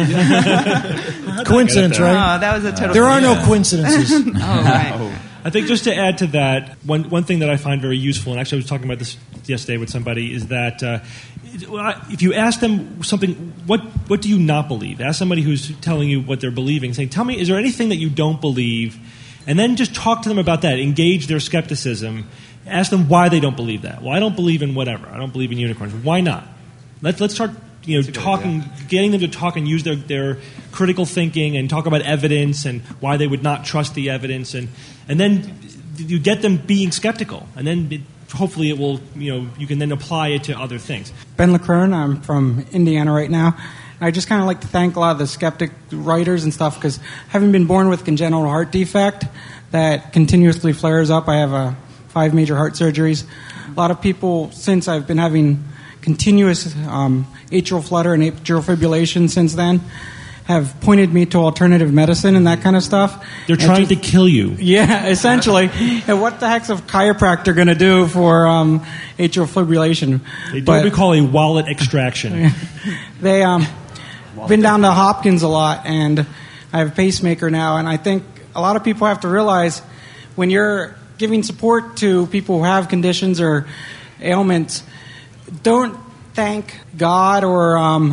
Coincidence, right? Oh, that was a total. There are no coincidences. Oh, right. I think just to add to that, one thing that I find very useful, and actually I was talking about this yesterday with somebody, is that if you ask them something, what do you not believe? Ask somebody who's telling you what they're believing, saying, tell me, is there anything that you don't believe? And then just talk to them about that, engage their skepticism, ask them why they don't believe that. Well, I don't believe in whatever. I don't believe in unicorns. Why not? Let's start talking, getting them to talk and use their critical thinking and talk about evidence and why they would not trust the evidence, and then you get them being skeptical, and then hopefully it will, you can then apply it to other things. Ben LeCrone, I'm from Indiana right now. I just kind of like to thank a lot of the skeptic writers and stuff, because having been born with congenital heart defect that continuously flares up, I have 5 major heart surgeries. A lot of people, since I've been having continuous atrial flutter and atrial fibrillation since then, have pointed me to alternative medicine and that kind of stuff. They're trying to kill you. Yeah, essentially. And what the heck's a chiropractor going to do for atrial fibrillation? They do what we call a wallet extraction. They been down to Hopkins a lot, and I have a pacemaker now, and I think a lot of people have to realize when you're giving support to people who have conditions or ailments, don't thank God or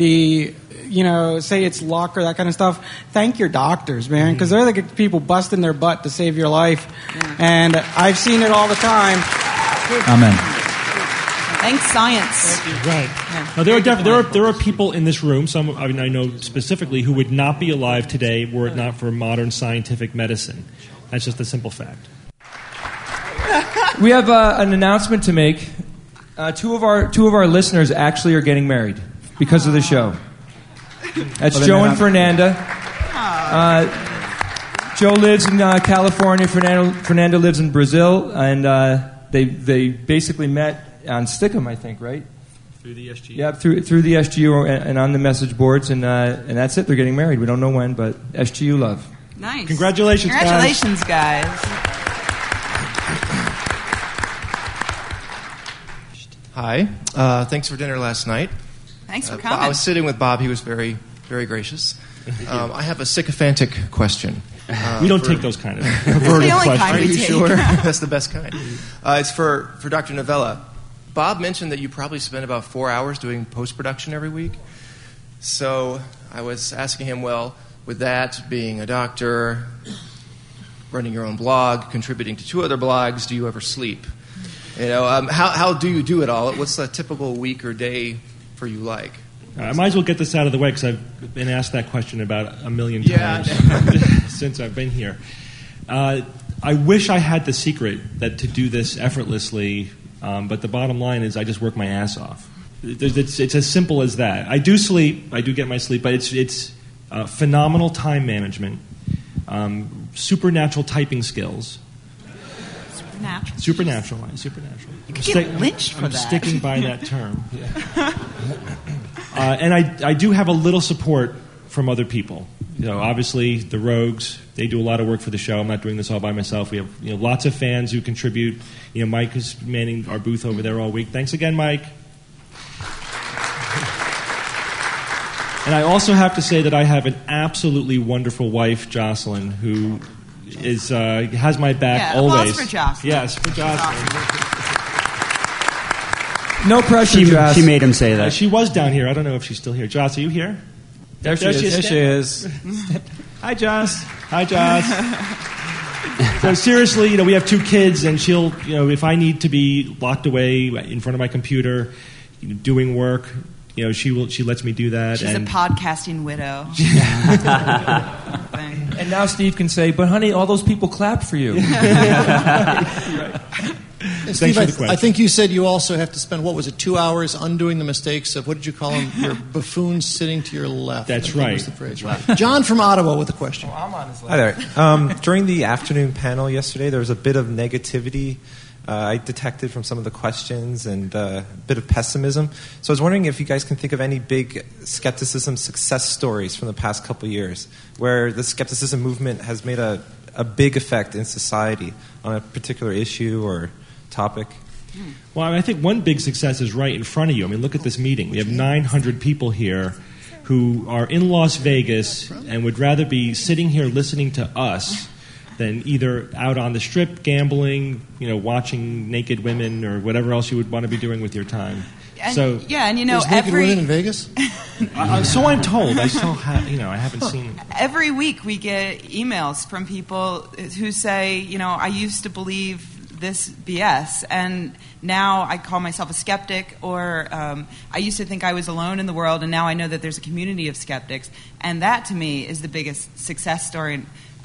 say it's luck or that kind of stuff. Thank your doctors, man, because they're the people busting their butt to save your life. Yeah. And I've seen it all the time. Amen. Thanks, science. Right. Yeah. Now, there are people in this room, I know specifically, who would not be alive today were it not for modern scientific medicine. That's just a simple fact. We have an announcement to make. Two of our listeners actually are getting married because of the show. That's Joe and Fernanda. Joe lives in California. Fernanda lives in Brazil, and they basically met on Stickum, I think, right? Through the SGU. Yeah, through the SGU and on the message boards, and that's it. They're getting married. We don't know when, but SGU love. Nice. Congratulations, guys. Hi. Thanks for dinner last night. Thanks for coming. I was sitting with Bob. He was very, very gracious. I have a sycophantic question. We don't take those kind of perverted questions. Are you sure? That's the best kind. It's for Dr. Novella. Bob mentioned that you probably spend about 4 hours doing post-production every week. So I was asking him, well, with that, being a doctor, running your own blog, contributing to 2 other blogs, do you ever sleep? How do you do it all? What's a typical week or day for you like? I might as well get this out of the way because I've been asked that question about a million times since I've been here. I wish I had the secret that to do this effortlessly, but the bottom line is I just work my ass off. It's as simple as that. I do sleep. I do get my sleep, but it's phenomenal time management, supernatural typing skills. Supernatural. You could get lynched for I'm that. sticking by that term. Yeah. And I do have a little support from other people. Obviously the Rogues, they do a lot of work for the show. I'm not doing this all by myself. We have lots of fans who contribute. Mike is manning our booth over there all week. Thanks again, Mike. And I also have to say that I have an absolutely wonderful wife, Jocelyn, who is has my back always. Applause for Jocelyn. Yes, for Jocelyn. No pressure, Joss. She made him say that. She was down here. I don't know if she's still here. Joss, are you here? There she is. Hi, Joss. Hi, Joss. So seriously, we have 2 kids, and she'll, if I need to be locked away in front of my computer, doing work, she lets me do that. She's a podcasting widow. And now Steve can say, "But honey, all those people clapped for you." Steve, I think you said you also have to spend, 2 hours undoing the mistakes of, what did you call them, your buffoons sitting to your left. That's right. Was the phrase. John from Ottawa with a question. I'm on his left. Hi there. During the afternoon panel yesterday, there was a bit of negativity I detected from some of the questions and a bit of pessimism. So I was wondering if you guys can think of any big skepticism success stories from the past couple of years where the skepticism movement has made a big effect in society on a particular issue or topic. Well, I think one big success is right in front of you. Look at this meeting. We have 900 people here who are in Las Vegas and would rather be sitting here listening to us than either out on the strip gambling, watching naked women or whatever else you would want to be doing with your time. And, so there's naked women in Vegas. So I'm told. I still have, I haven't seen. Every week we get emails from people who say, I used to believe this BS, and now I call myself a skeptic, or I used to think I was alone in the world, and now I know that there's a community of skeptics, and that to me is the biggest success story.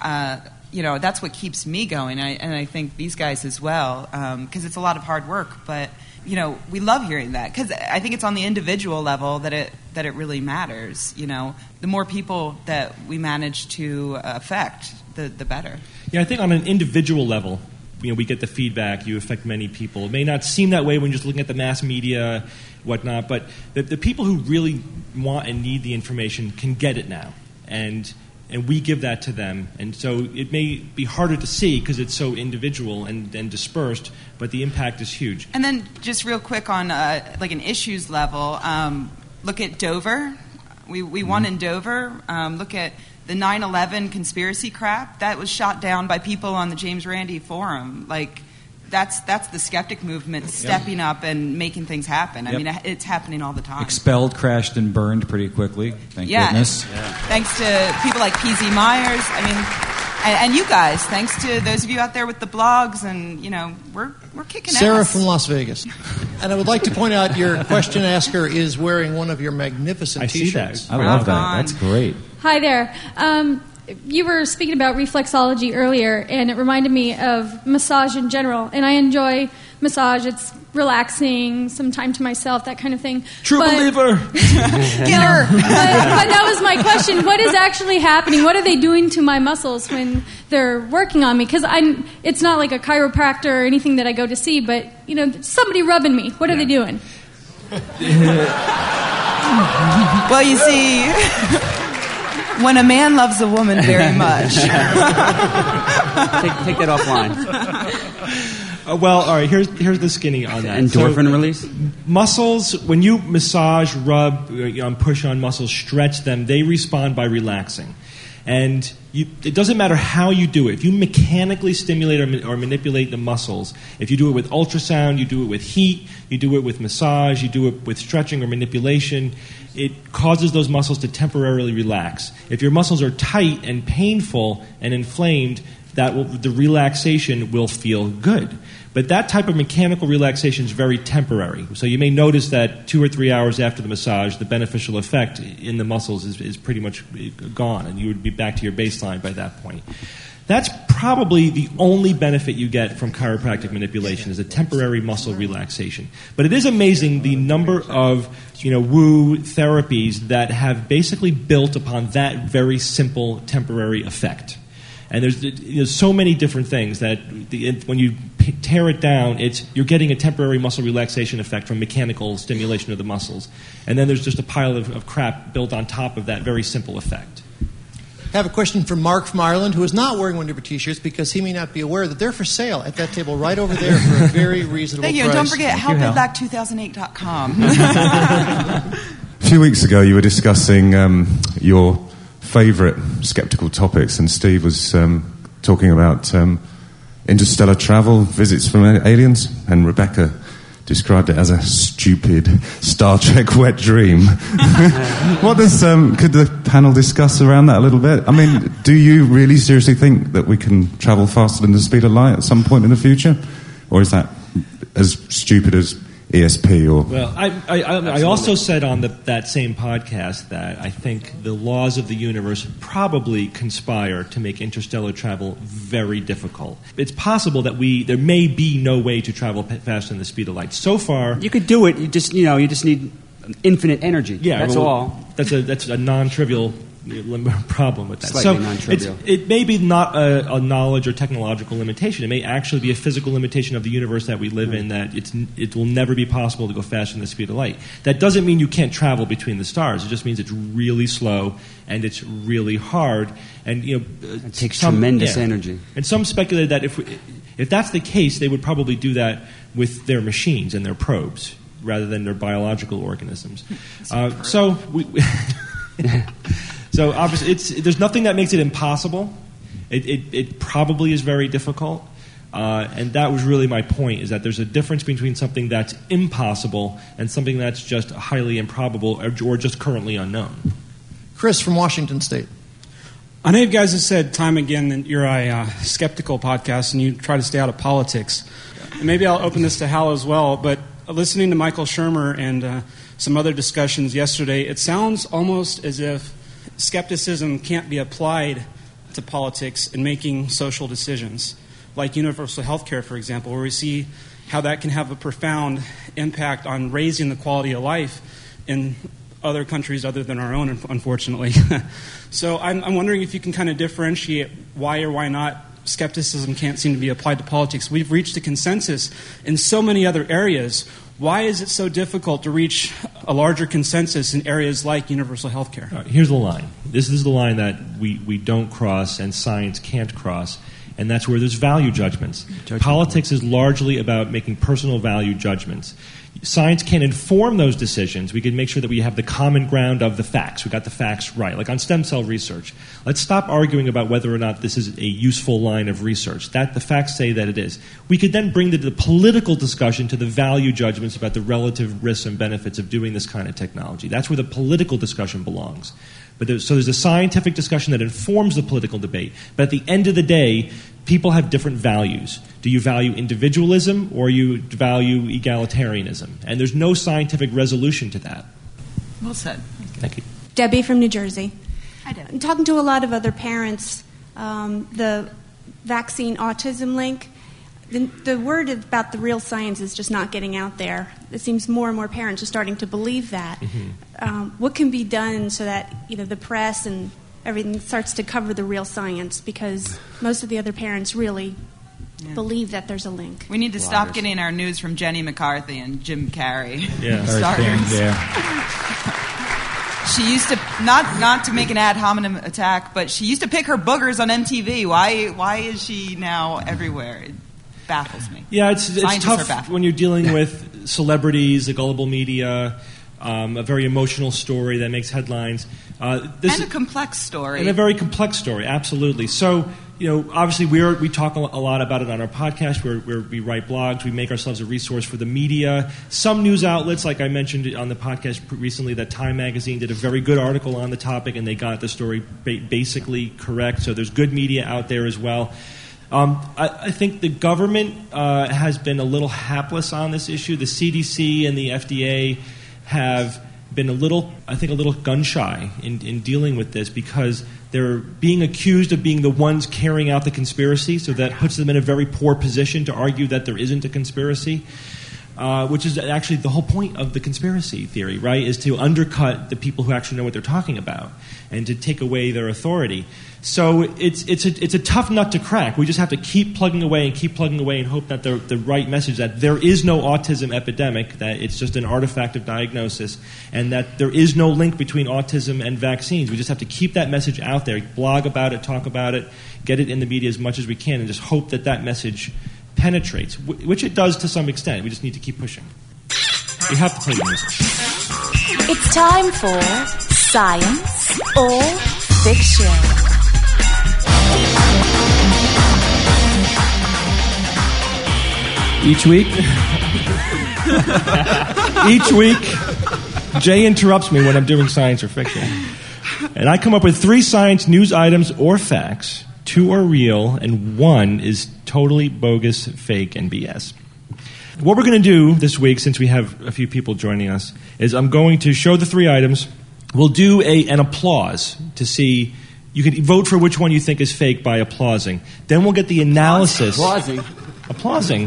That's what keeps me going, and I think these guys as well, because it's a lot of hard work, but we love hearing that, because I think it's on the individual level that it really matters. The more people that we manage to affect, the better. Yeah, I think on an individual level, we get the feedback, you affect many people. It may not seem that way when you're just looking at the mass media, whatnot, but the people who really want and need the information can get it now. And we give that to them. And so it may be harder to see because it's so individual and dispersed, but the impact is huge. And then just real quick on an issues level, look at Dover. We won in Dover. Look at the 9/11 conspiracy crap. That was shot down by people on the James Randi Forum. That's the skeptic movement stepping up and making things happen. It's happening all the time. Expelled, crashed, and burned pretty quickly. Thank goodness. Yeah. Thanks to people like P.Z. Myers. And you guys. Thanks to those of you out there with the blogs, and we're kicking Sarah ass. from Las Vegas. And I would like to point out your question asker is wearing one of your magnificent T-shirts. I love that. That's great. Hi there. You were speaking about reflexology earlier, and it reminded me of massage in general. And I enjoy massage. It's relaxing, some time to myself, that kind of thing. Believer! Get her! But that was my question. What is actually happening? What are they doing to my muscles when they're working on me? Because it's not like a chiropractor or anything that I go to see, but, somebody rubbing me. What are they doing? Well, you see, when a man loves a woman very much. Take that offline. All right, here's the skinny on that. Endorphin release? Muscles, when you massage, rub, push on muscles, stretch them, they respond by relaxing. And it doesn't matter how you do it. If you mechanically stimulate or manipulate the muscles, if you do it with ultrasound, you do it with heat, you do it with massage, you do it with stretching or manipulation, it causes those muscles to temporarily relax. If your muscles are tight and painful and inflamed, the relaxation will feel good. But that type of mechanical relaxation is very temporary. So you may notice that 2 or 3 hours after the massage, the beneficial effect in the muscles is pretty much gone, and you would be back to your baseline by that point. That's probably the only benefit you get from chiropractic manipulation is a temporary muscle relaxation. But it is amazing the number of woo therapies that have basically built upon that very simple temporary effect. And there's so many different things that when you tear it down, you're getting a temporary muscle relaxation effect from mechanical stimulation of the muscles. And then there's just a pile of crap built on top of that very simple effect. I have a question from Mark from Ireland, who is not wearing one of your T-shirts because he may not be aware that they're for sale at that table right over there for a very reasonable Thank you. price. And don't forget howbuildback2008.com. A few weeks ago, you were discussing your favourite skeptical topics, and Steve was talking about interstellar travel, visits from aliens, and Rebecca described it as a stupid Star Trek wet dream. What does could the panel discuss around that a little bit? I mean, do you really seriously think that we can travel faster than the speed of light at some point in the future, or is that as stupid as ESP? Or well, I also said on that same podcast that I think the laws of the universe probably conspire to make interstellar travel very difficult. It's possible that there may be no way to travel faster than the speed of light. So far, you could do it. You just need infinite energy. Yeah, that's all. That's a non-trivial problem with that. Slightly non-trivial. It may be not a knowledge or technological limitation. It may actually be a physical limitation of the universe that we live in, that it will never be possible to go faster than the speed of light. That doesn't mean you can't travel between the stars. It just means it's really slow and it's really hard. And it takes tremendous energy. And some speculated that if that's the case, they would probably do that with their machines and their probes rather than their biological organisms. So obviously, there's nothing that makes it impossible. It probably is very difficult, and that was really my point: is that there's a difference between something that's impossible and something that's just highly improbable or just currently unknown. Chris from Washington State. I know you guys have said time again that you're a skeptical podcast and you try to stay out of politics. And maybe I'll open this to Hal as well, but listening to Michael Shermer and some other discussions yesterday, it sounds almost as if skepticism can't be applied to politics in making social decisions, like universal health care, for example, where we see how that can have a profound impact on raising the quality of life in other countries other than our own, unfortunately. So I'm wondering if you can kind of differentiate why or why not skepticism can't seem to be applied to politics. We've reached a consensus in so many other areas. Why is it so difficult to reach a larger consensus in areas like universal health care? Here's the line. This is the line that we don't cross and science can't cross, and that's where there's value judgments. Politics is largely about making personal value judgments. Science can inform those decisions. We can make sure that we have the common ground of the facts. We got the facts right. Like on stem cell research, let's stop arguing about whether or not this is a useful line of research. That the facts say that it is. We could then bring the political discussion to the value judgments about the relative risks and benefits of doing this kind of technology. That's where the political discussion belongs. So there's a scientific discussion that informs the political debate. But at the end of the day, people have different values. Do you value individualism or you value egalitarianism? And there's no scientific resolution to that. Well said. Thank you. Debbie from New Jersey. Hi, Debbie. I'm talking to a lot of other parents. The vaccine autism link, the word about the real science is just not getting out there. It seems more and more parents are starting to believe that. Mm-hmm. What can be done so that the press and everything starts to cover the real science, because most of the other parents really believe that there's a link. We need to stop getting our news from Jenny McCarthy and Jim Carrey. Yeah, She used to not to make an ad hominem attack, but she used to pick her boogers on MTV. Why is she now everywhere? It baffles me. Yeah, it's tough when you're dealing with celebrities, the gullible media, a very emotional story that makes headlines. And a complex story. And a very complex story, absolutely. So, obviously we talk a lot about it on our podcast, where we write blogs, we make ourselves a resource for the media. Some news outlets, like I mentioned on the podcast recently, that Time Magazine did a very good article on the topic, and they got the story basically correct. So there's good media out there as well. I think the government has been a little hapless on this issue. The CDC and the FDA have been a little gun shy in dealing with this, because they're being accused of being the ones carrying out the conspiracy, so that puts them in a very poor position to argue that there isn't a conspiracy, which is actually the whole point of the conspiracy theory, right, is to undercut the people who actually know what they're talking about and to take away their authority. So it's a tough nut to crack. We just have to keep plugging away and hope that the right message, that there is no autism epidemic, that it's just an artifact of diagnosis, and that there is no link between autism and vaccines. We just have to keep that message out there, blog about it, talk about it, get it in the media as much as we can, and just hope that message penetrates, which it does to some extent. We just need to keep pushing. We have to play the message. It's time for Science or Fiction. Each week, Each week, Jay interrupts me when I'm doing science or fiction. And I come up with 3 science news items or facts. 2 are real, and 1 is totally bogus, fake, and BS. What we're going to do this week, since we have a few people joining us, is I'm going to show the 3 items. We'll do an applause to see. You can vote for which one you think is fake by applauding. Then we'll get the analysis. Applauding.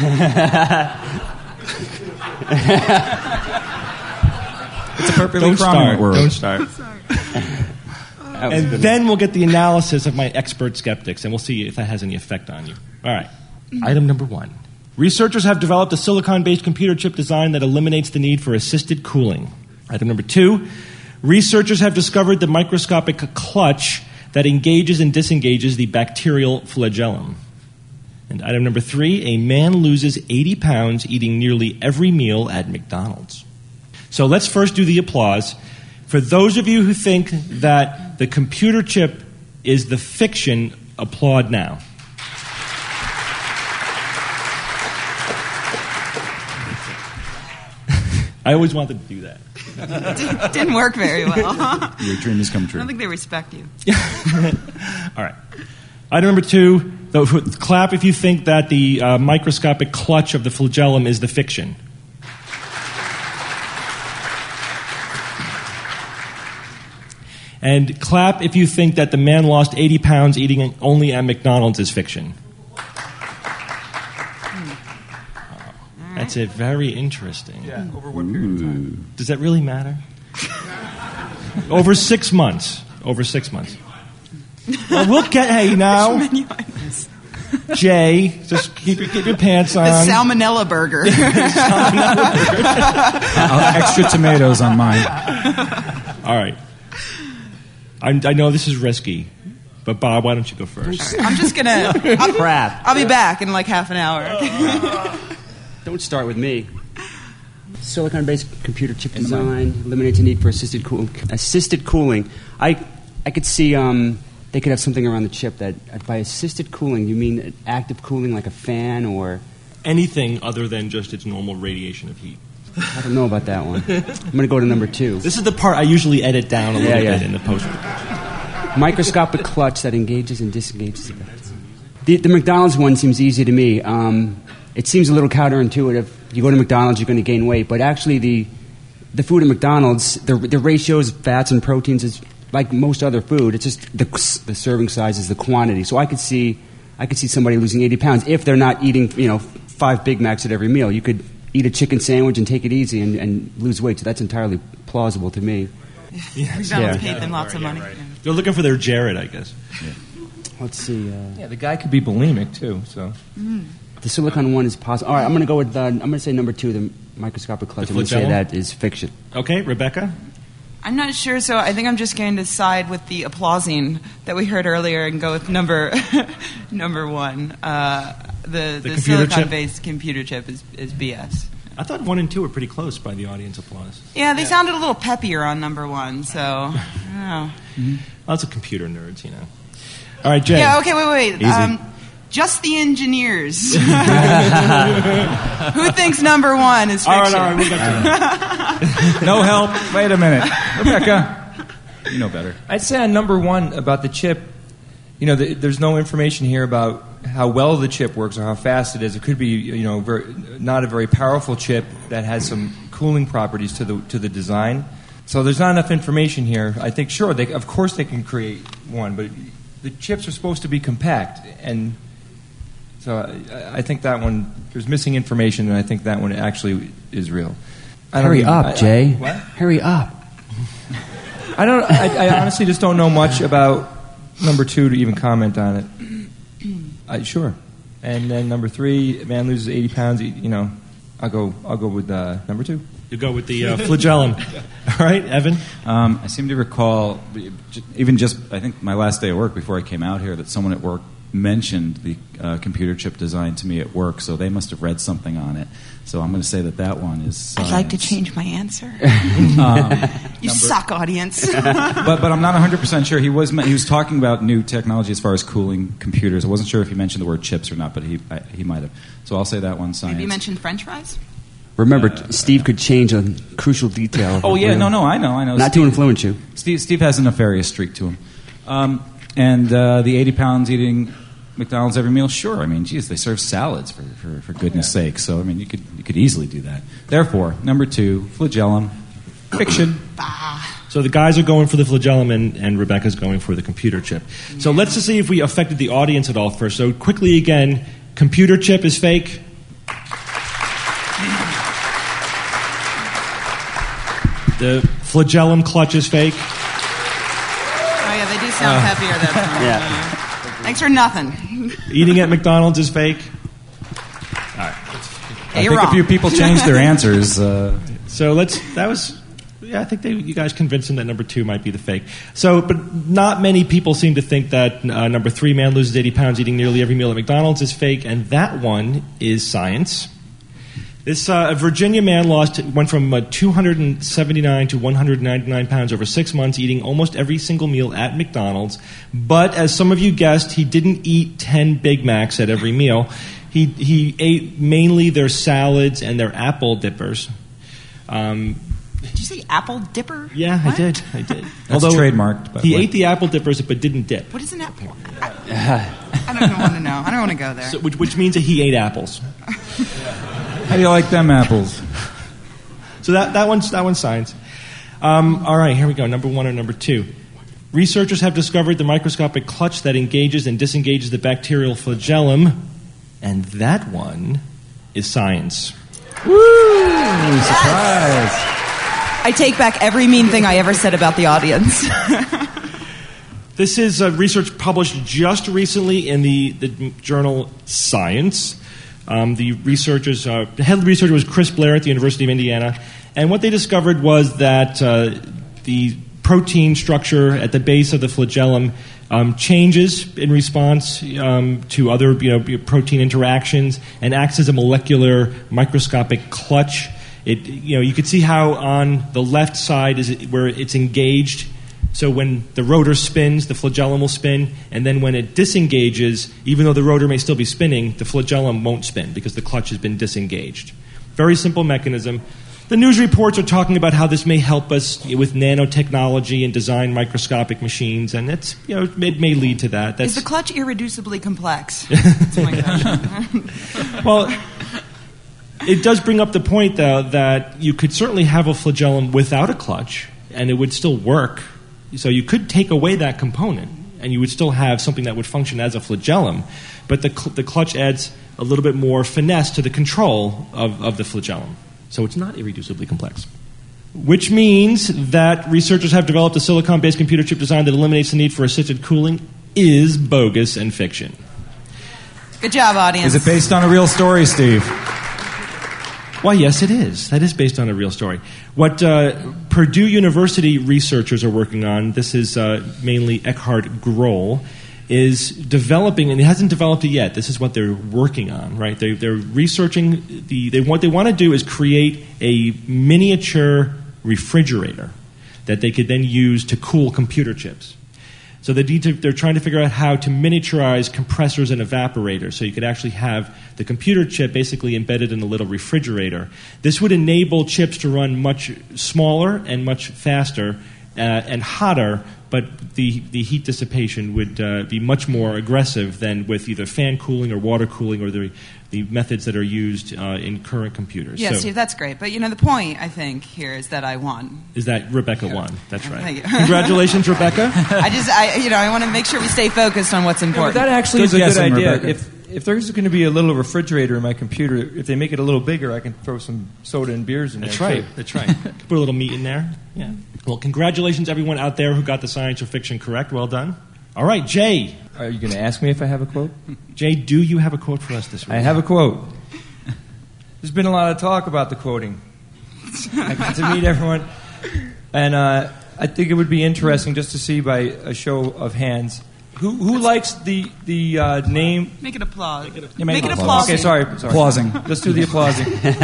It's a perfectly prominent word. Don't start. And then we'll get the analysis of my expert skeptics, and we'll see if that has any effect on you. All right. Item number 1. Researchers have developed a silicon-based computer chip design that eliminates the need for assisted cooling. Item number 2. Researchers have discovered the microscopic clutch that engages and disengages the bacterial flagellum. And item number 3. A man loses 80 pounds eating nearly every meal at McDonald's. So let's first do the applause. For those of you who think that the computer chip is the fiction, applaud now. I always wanted to do that. Didn't work very well. Your dream has come true. I don't think they respect you. All right. Item number 2, clap if you think that the microscopic clutch of the flagellum is the fiction. And clap if you think that the man lost 80 pounds eating only at McDonald's is fiction. That's it. Very interesting. Yeah, over what period of time? Does that really matter? Over 6 months. Well, we'll get. Hey, now, Jay, just keep your pants on. The salmonella burger. Extra tomatoes on mine. All right. I know this is risky, but Bob, why don't you go first? I'm just gonna. I'll be back in like half an hour. Don't start with me. Silicon-based computer chip design eliminates the need for assisted cooling. I could see they could have something around the chip that by assisted cooling you mean active cooling like a fan or anything other than just its normal radiation of heat. I don't know about that one. I'm going to go to number 2. This is the part I usually edit down a little bit in the post. Microscopic clutch that engages and disengages. The McDonald's one seems easy to me. It seems a little counterintuitive. You go to McDonald's, you're going to gain weight, but actually the food at McDonald's, the ratios of fats and proteins is like most other food. It's just the serving size is the quantity. So I could see somebody losing 80 pounds if they're not eating 5 Big Macs at every meal. You could eat a chicken sandwich and take it easy and lose weight. So that's entirely plausible to me. McDonald's paid them lots of money. Right. They're looking for their Jared, I guess. Yeah. Let's see. The guy could be bulimic too. So the silicon one is possible. All right, I'm going to go with. I'm going to say number 2, the microscopic clutch. I'm going to say that is fiction. Okay, Rebecca. I'm not sure, so I think I'm just going to side with the applauding that we heard earlier and go with number 1. The silicon-based computer chip is BS. I thought 1 and 2 were pretty close by the audience applause. Yeah, they sounded a little peppier on number 1, so I don't know. Lots of computer nerds, All right, Jay. Yeah, okay, wait. Just the engineers. Who thinks number 1 is fiction? All right, we got no help. Wait a minute. Rebecca, you know better. I'd say on number 1 about the chip, there's no information here about how well the chip works or how fast it is. It could be, not a very powerful chip that has some cooling properties to the design. So there's not enough information here. I think, sure, of course they can create one, but the chips are supposed to be compact, and so I think that one, there's missing information, and I think that one actually is real. Hurry up, Jay. What? Hurry up. I honestly just don't know much about number 2 to even comment on it. Sure. And then number 3, man loses 80 pounds. I'll go with number 2. You go with the flagellum. All right, Evan? I seem to recall, I think my last day at work before I came out here, that someone at work mentioned the computer chip design to me at work, so they must have read something on it. So I'm going to say that one is science. I'd like to change my answer. You suck, audience. but I'm not 100% sure. He was talking about new technology as far as cooling computers. I wasn't sure if he mentioned the word chips or not, but he might have. So I'll say that one, science. Maybe you mentioned French fries? Remember, Steve could change a crucial detail. Of Oh the yeah, reel. no, I know. Not to influence you. Steve has a nefarious streak to him. And the 80 pounds eating McDonald's every meal, sure. I mean, geez, they serve salads for goodness sake. So I mean, you could easily do that. Therefore, number 2, flagellum, fiction. So the guys are going for the flagellum, and Rebecca's going for the computer chip. So let's just see if we affected the audience at all first. So quickly again, computer chip is fake. The flagellum clutch is fake. Oh yeah, they do sound happier that time. Yeah. Thanks for nothing. Eating at McDonald's is fake. I you're think wrong. a few people changed their answers. So I think you guys convinced them that number 2 might be the fake. So, but not many people seem to think that number 3, man loses 80 pounds eating nearly every meal at McDonald's, is fake, and that one is science. This a Virginia man went from 279 to 199 pounds over 6 months, eating almost every single meal at McDonald's. But as some of you guessed, he didn't eat 10 Big Macs at every meal. He ate mainly their salads and their apple dippers. Did you say apple dipper? Yeah, What? I did. That's trademarked. But He ate the apple dippers but didn't dip. What is an apple? I don't want to know. I don't want to go there. So, which means that he ate apples. How do you like them apples? So that one's science. All right, here we go. Number 1 or number 2. Researchers have discovered the microscopic clutch that engages and disengages the bacterial flagellum, and that one is science. Woo! Surprise! I take back every mean thing I ever said about the audience. This is research published just recently in the journal Science. The head researcher was Chris Blair at the University of Indiana, and what they discovered was that the protein structure at the base of the flagellum changes in response to other protein interactions and acts as a molecular microscopic clutch. You can see how on the left side is where it's engaged. So when the rotor spins, the flagellum will spin, and then when it disengages, even though the rotor may still be spinning, the flagellum won't spin because the clutch has been disengaged. Very simple mechanism. The news reports are talking about how this may help us with nanotechnology and design microscopic machines, and it may lead to that. Is the clutch irreducibly complex? That's my question. Well, it does bring up the point, though, that you could certainly have a flagellum without a clutch, and it would still work. So you could take away that component, and you would still have something that would function as a flagellum, but the clutch adds a little bit more finesse to the control of the flagellum. So it's not irreducibly complex. Which means that researchers have developed a silicon-based computer chip design that eliminates the need for assisted cooling is bogus and fiction. Good job, audience. Is it based on a real story, Steve? Why, yes, it is. That is based on a real story. What Purdue University researchers are working on, this is mainly Eckhard Grohl, is developing, and it hasn't developed it yet. This is what they're working on, right? They're researching. What they want to do is create a miniature refrigerator that they could then use to cool computer chips. So they're trying to figure out how to miniaturize compressors and evaporators so you could actually have the computer chip basically embedded in a little refrigerator. This would enable chips to run much smaller and much faster and hotter, but the heat dissipation would be much more aggressive than with either fan cooling or water cooling or the methods that are used in current computers. Yes, Steve, that's great. But, the point, I think, here is that I won. Is that Rebecca won. That's right. Thank you. Congratulations, Rebecca. I want to make sure we stay focused on what's important. That actually is a good idea. Rebecca. If there's going to be a little refrigerator in my computer, if they make it a little bigger, I can throw some soda and beers in there. That's right. Too. That's right. Put a little meat in there. Yeah. Well, congratulations, everyone out there who got the science or fiction correct. Well done. All right, Jay. Are you going to ask me if I have a quote? Jay, do you have a quote for us this week? I have a quote. There's been a lot of talk about the quoting. I get to meet everyone. And I think it would be interesting just to see by a show of hands who likes the name. Make it applause. Make it applause. Okay, sorry. Applausing. Let's do the applausing.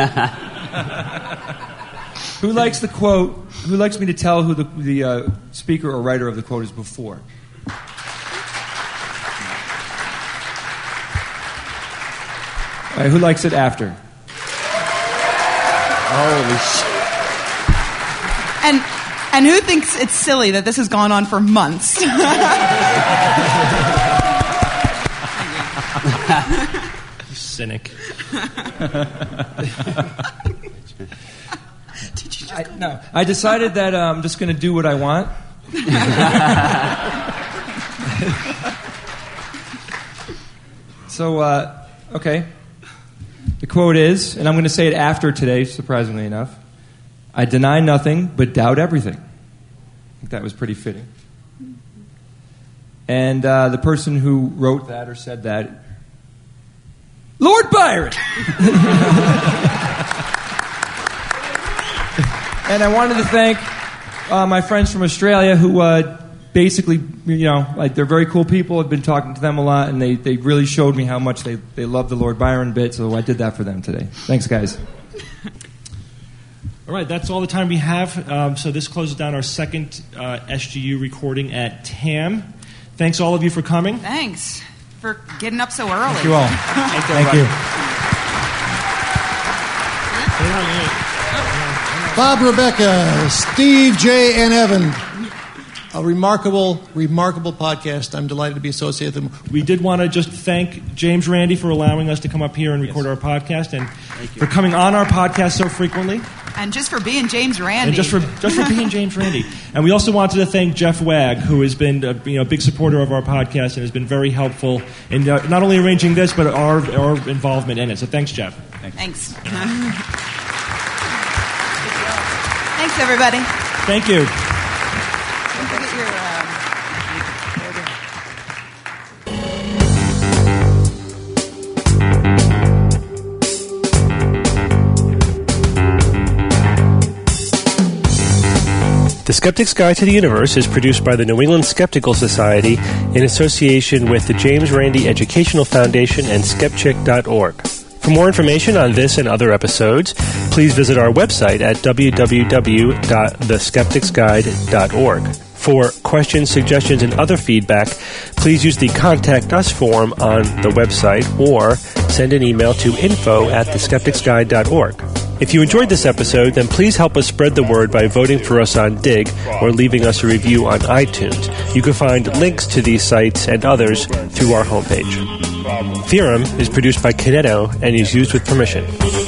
Who likes the quote? Who likes me to tell who the speaker or writer of the quote is before? All right, who likes it after? Holy shit. And who thinks it's silly that this has gone on for months? You cynic. I decided that I'm just going to do what I want. So, okay. The quote is, and I'm going to say it after today, surprisingly enough, I deny nothing but doubt everything. I think that was pretty fitting. And the person who wrote that or said that, Lord Byron! And I wanted to thank my friends from Australia who basically, they're very cool people. I've been talking to them a lot, and they really showed me how much they love the Lord Byron bit, so I did that for them today. Thanks, guys. All right, that's all the time we have. So this closes down our second SGU recording at TAM. Thanks, all of you, for coming. Thanks for getting up so early. Thank you all. Thank you. Bob, Rebecca, Steve, Jay, and Evan. A remarkable podcast. I'm delighted to be associated with them. We did want to just thank James Randi for allowing us to come up here and record our podcast, and for coming on our podcast so frequently. And just for being James Randi. And just for being James Randi. And we also wanted to thank Jeff Wagg, who has been a big supporter of our podcast and has been very helpful in not only arranging this, but our involvement in it. So thanks, Jeff. Thanks. Thanks, everybody. Thank you. Don't forget your... The Skeptic's Guide to the Universe is produced by the New England Skeptical Society in association with the James Randi Educational Foundation and Skepchick.org. For more information on this and other episodes, please visit our website at www.theskepticsguide.org. For questions, suggestions, and other feedback, please use the Contact Us form on the website or send an email to info@theskepticsguide.org. If you enjoyed this episode, then please help us spread the word by voting for us on Dig or leaving us a review on iTunes. You can find links to these sites and others through our homepage. Theorem is produced by Kineto and is used with permission.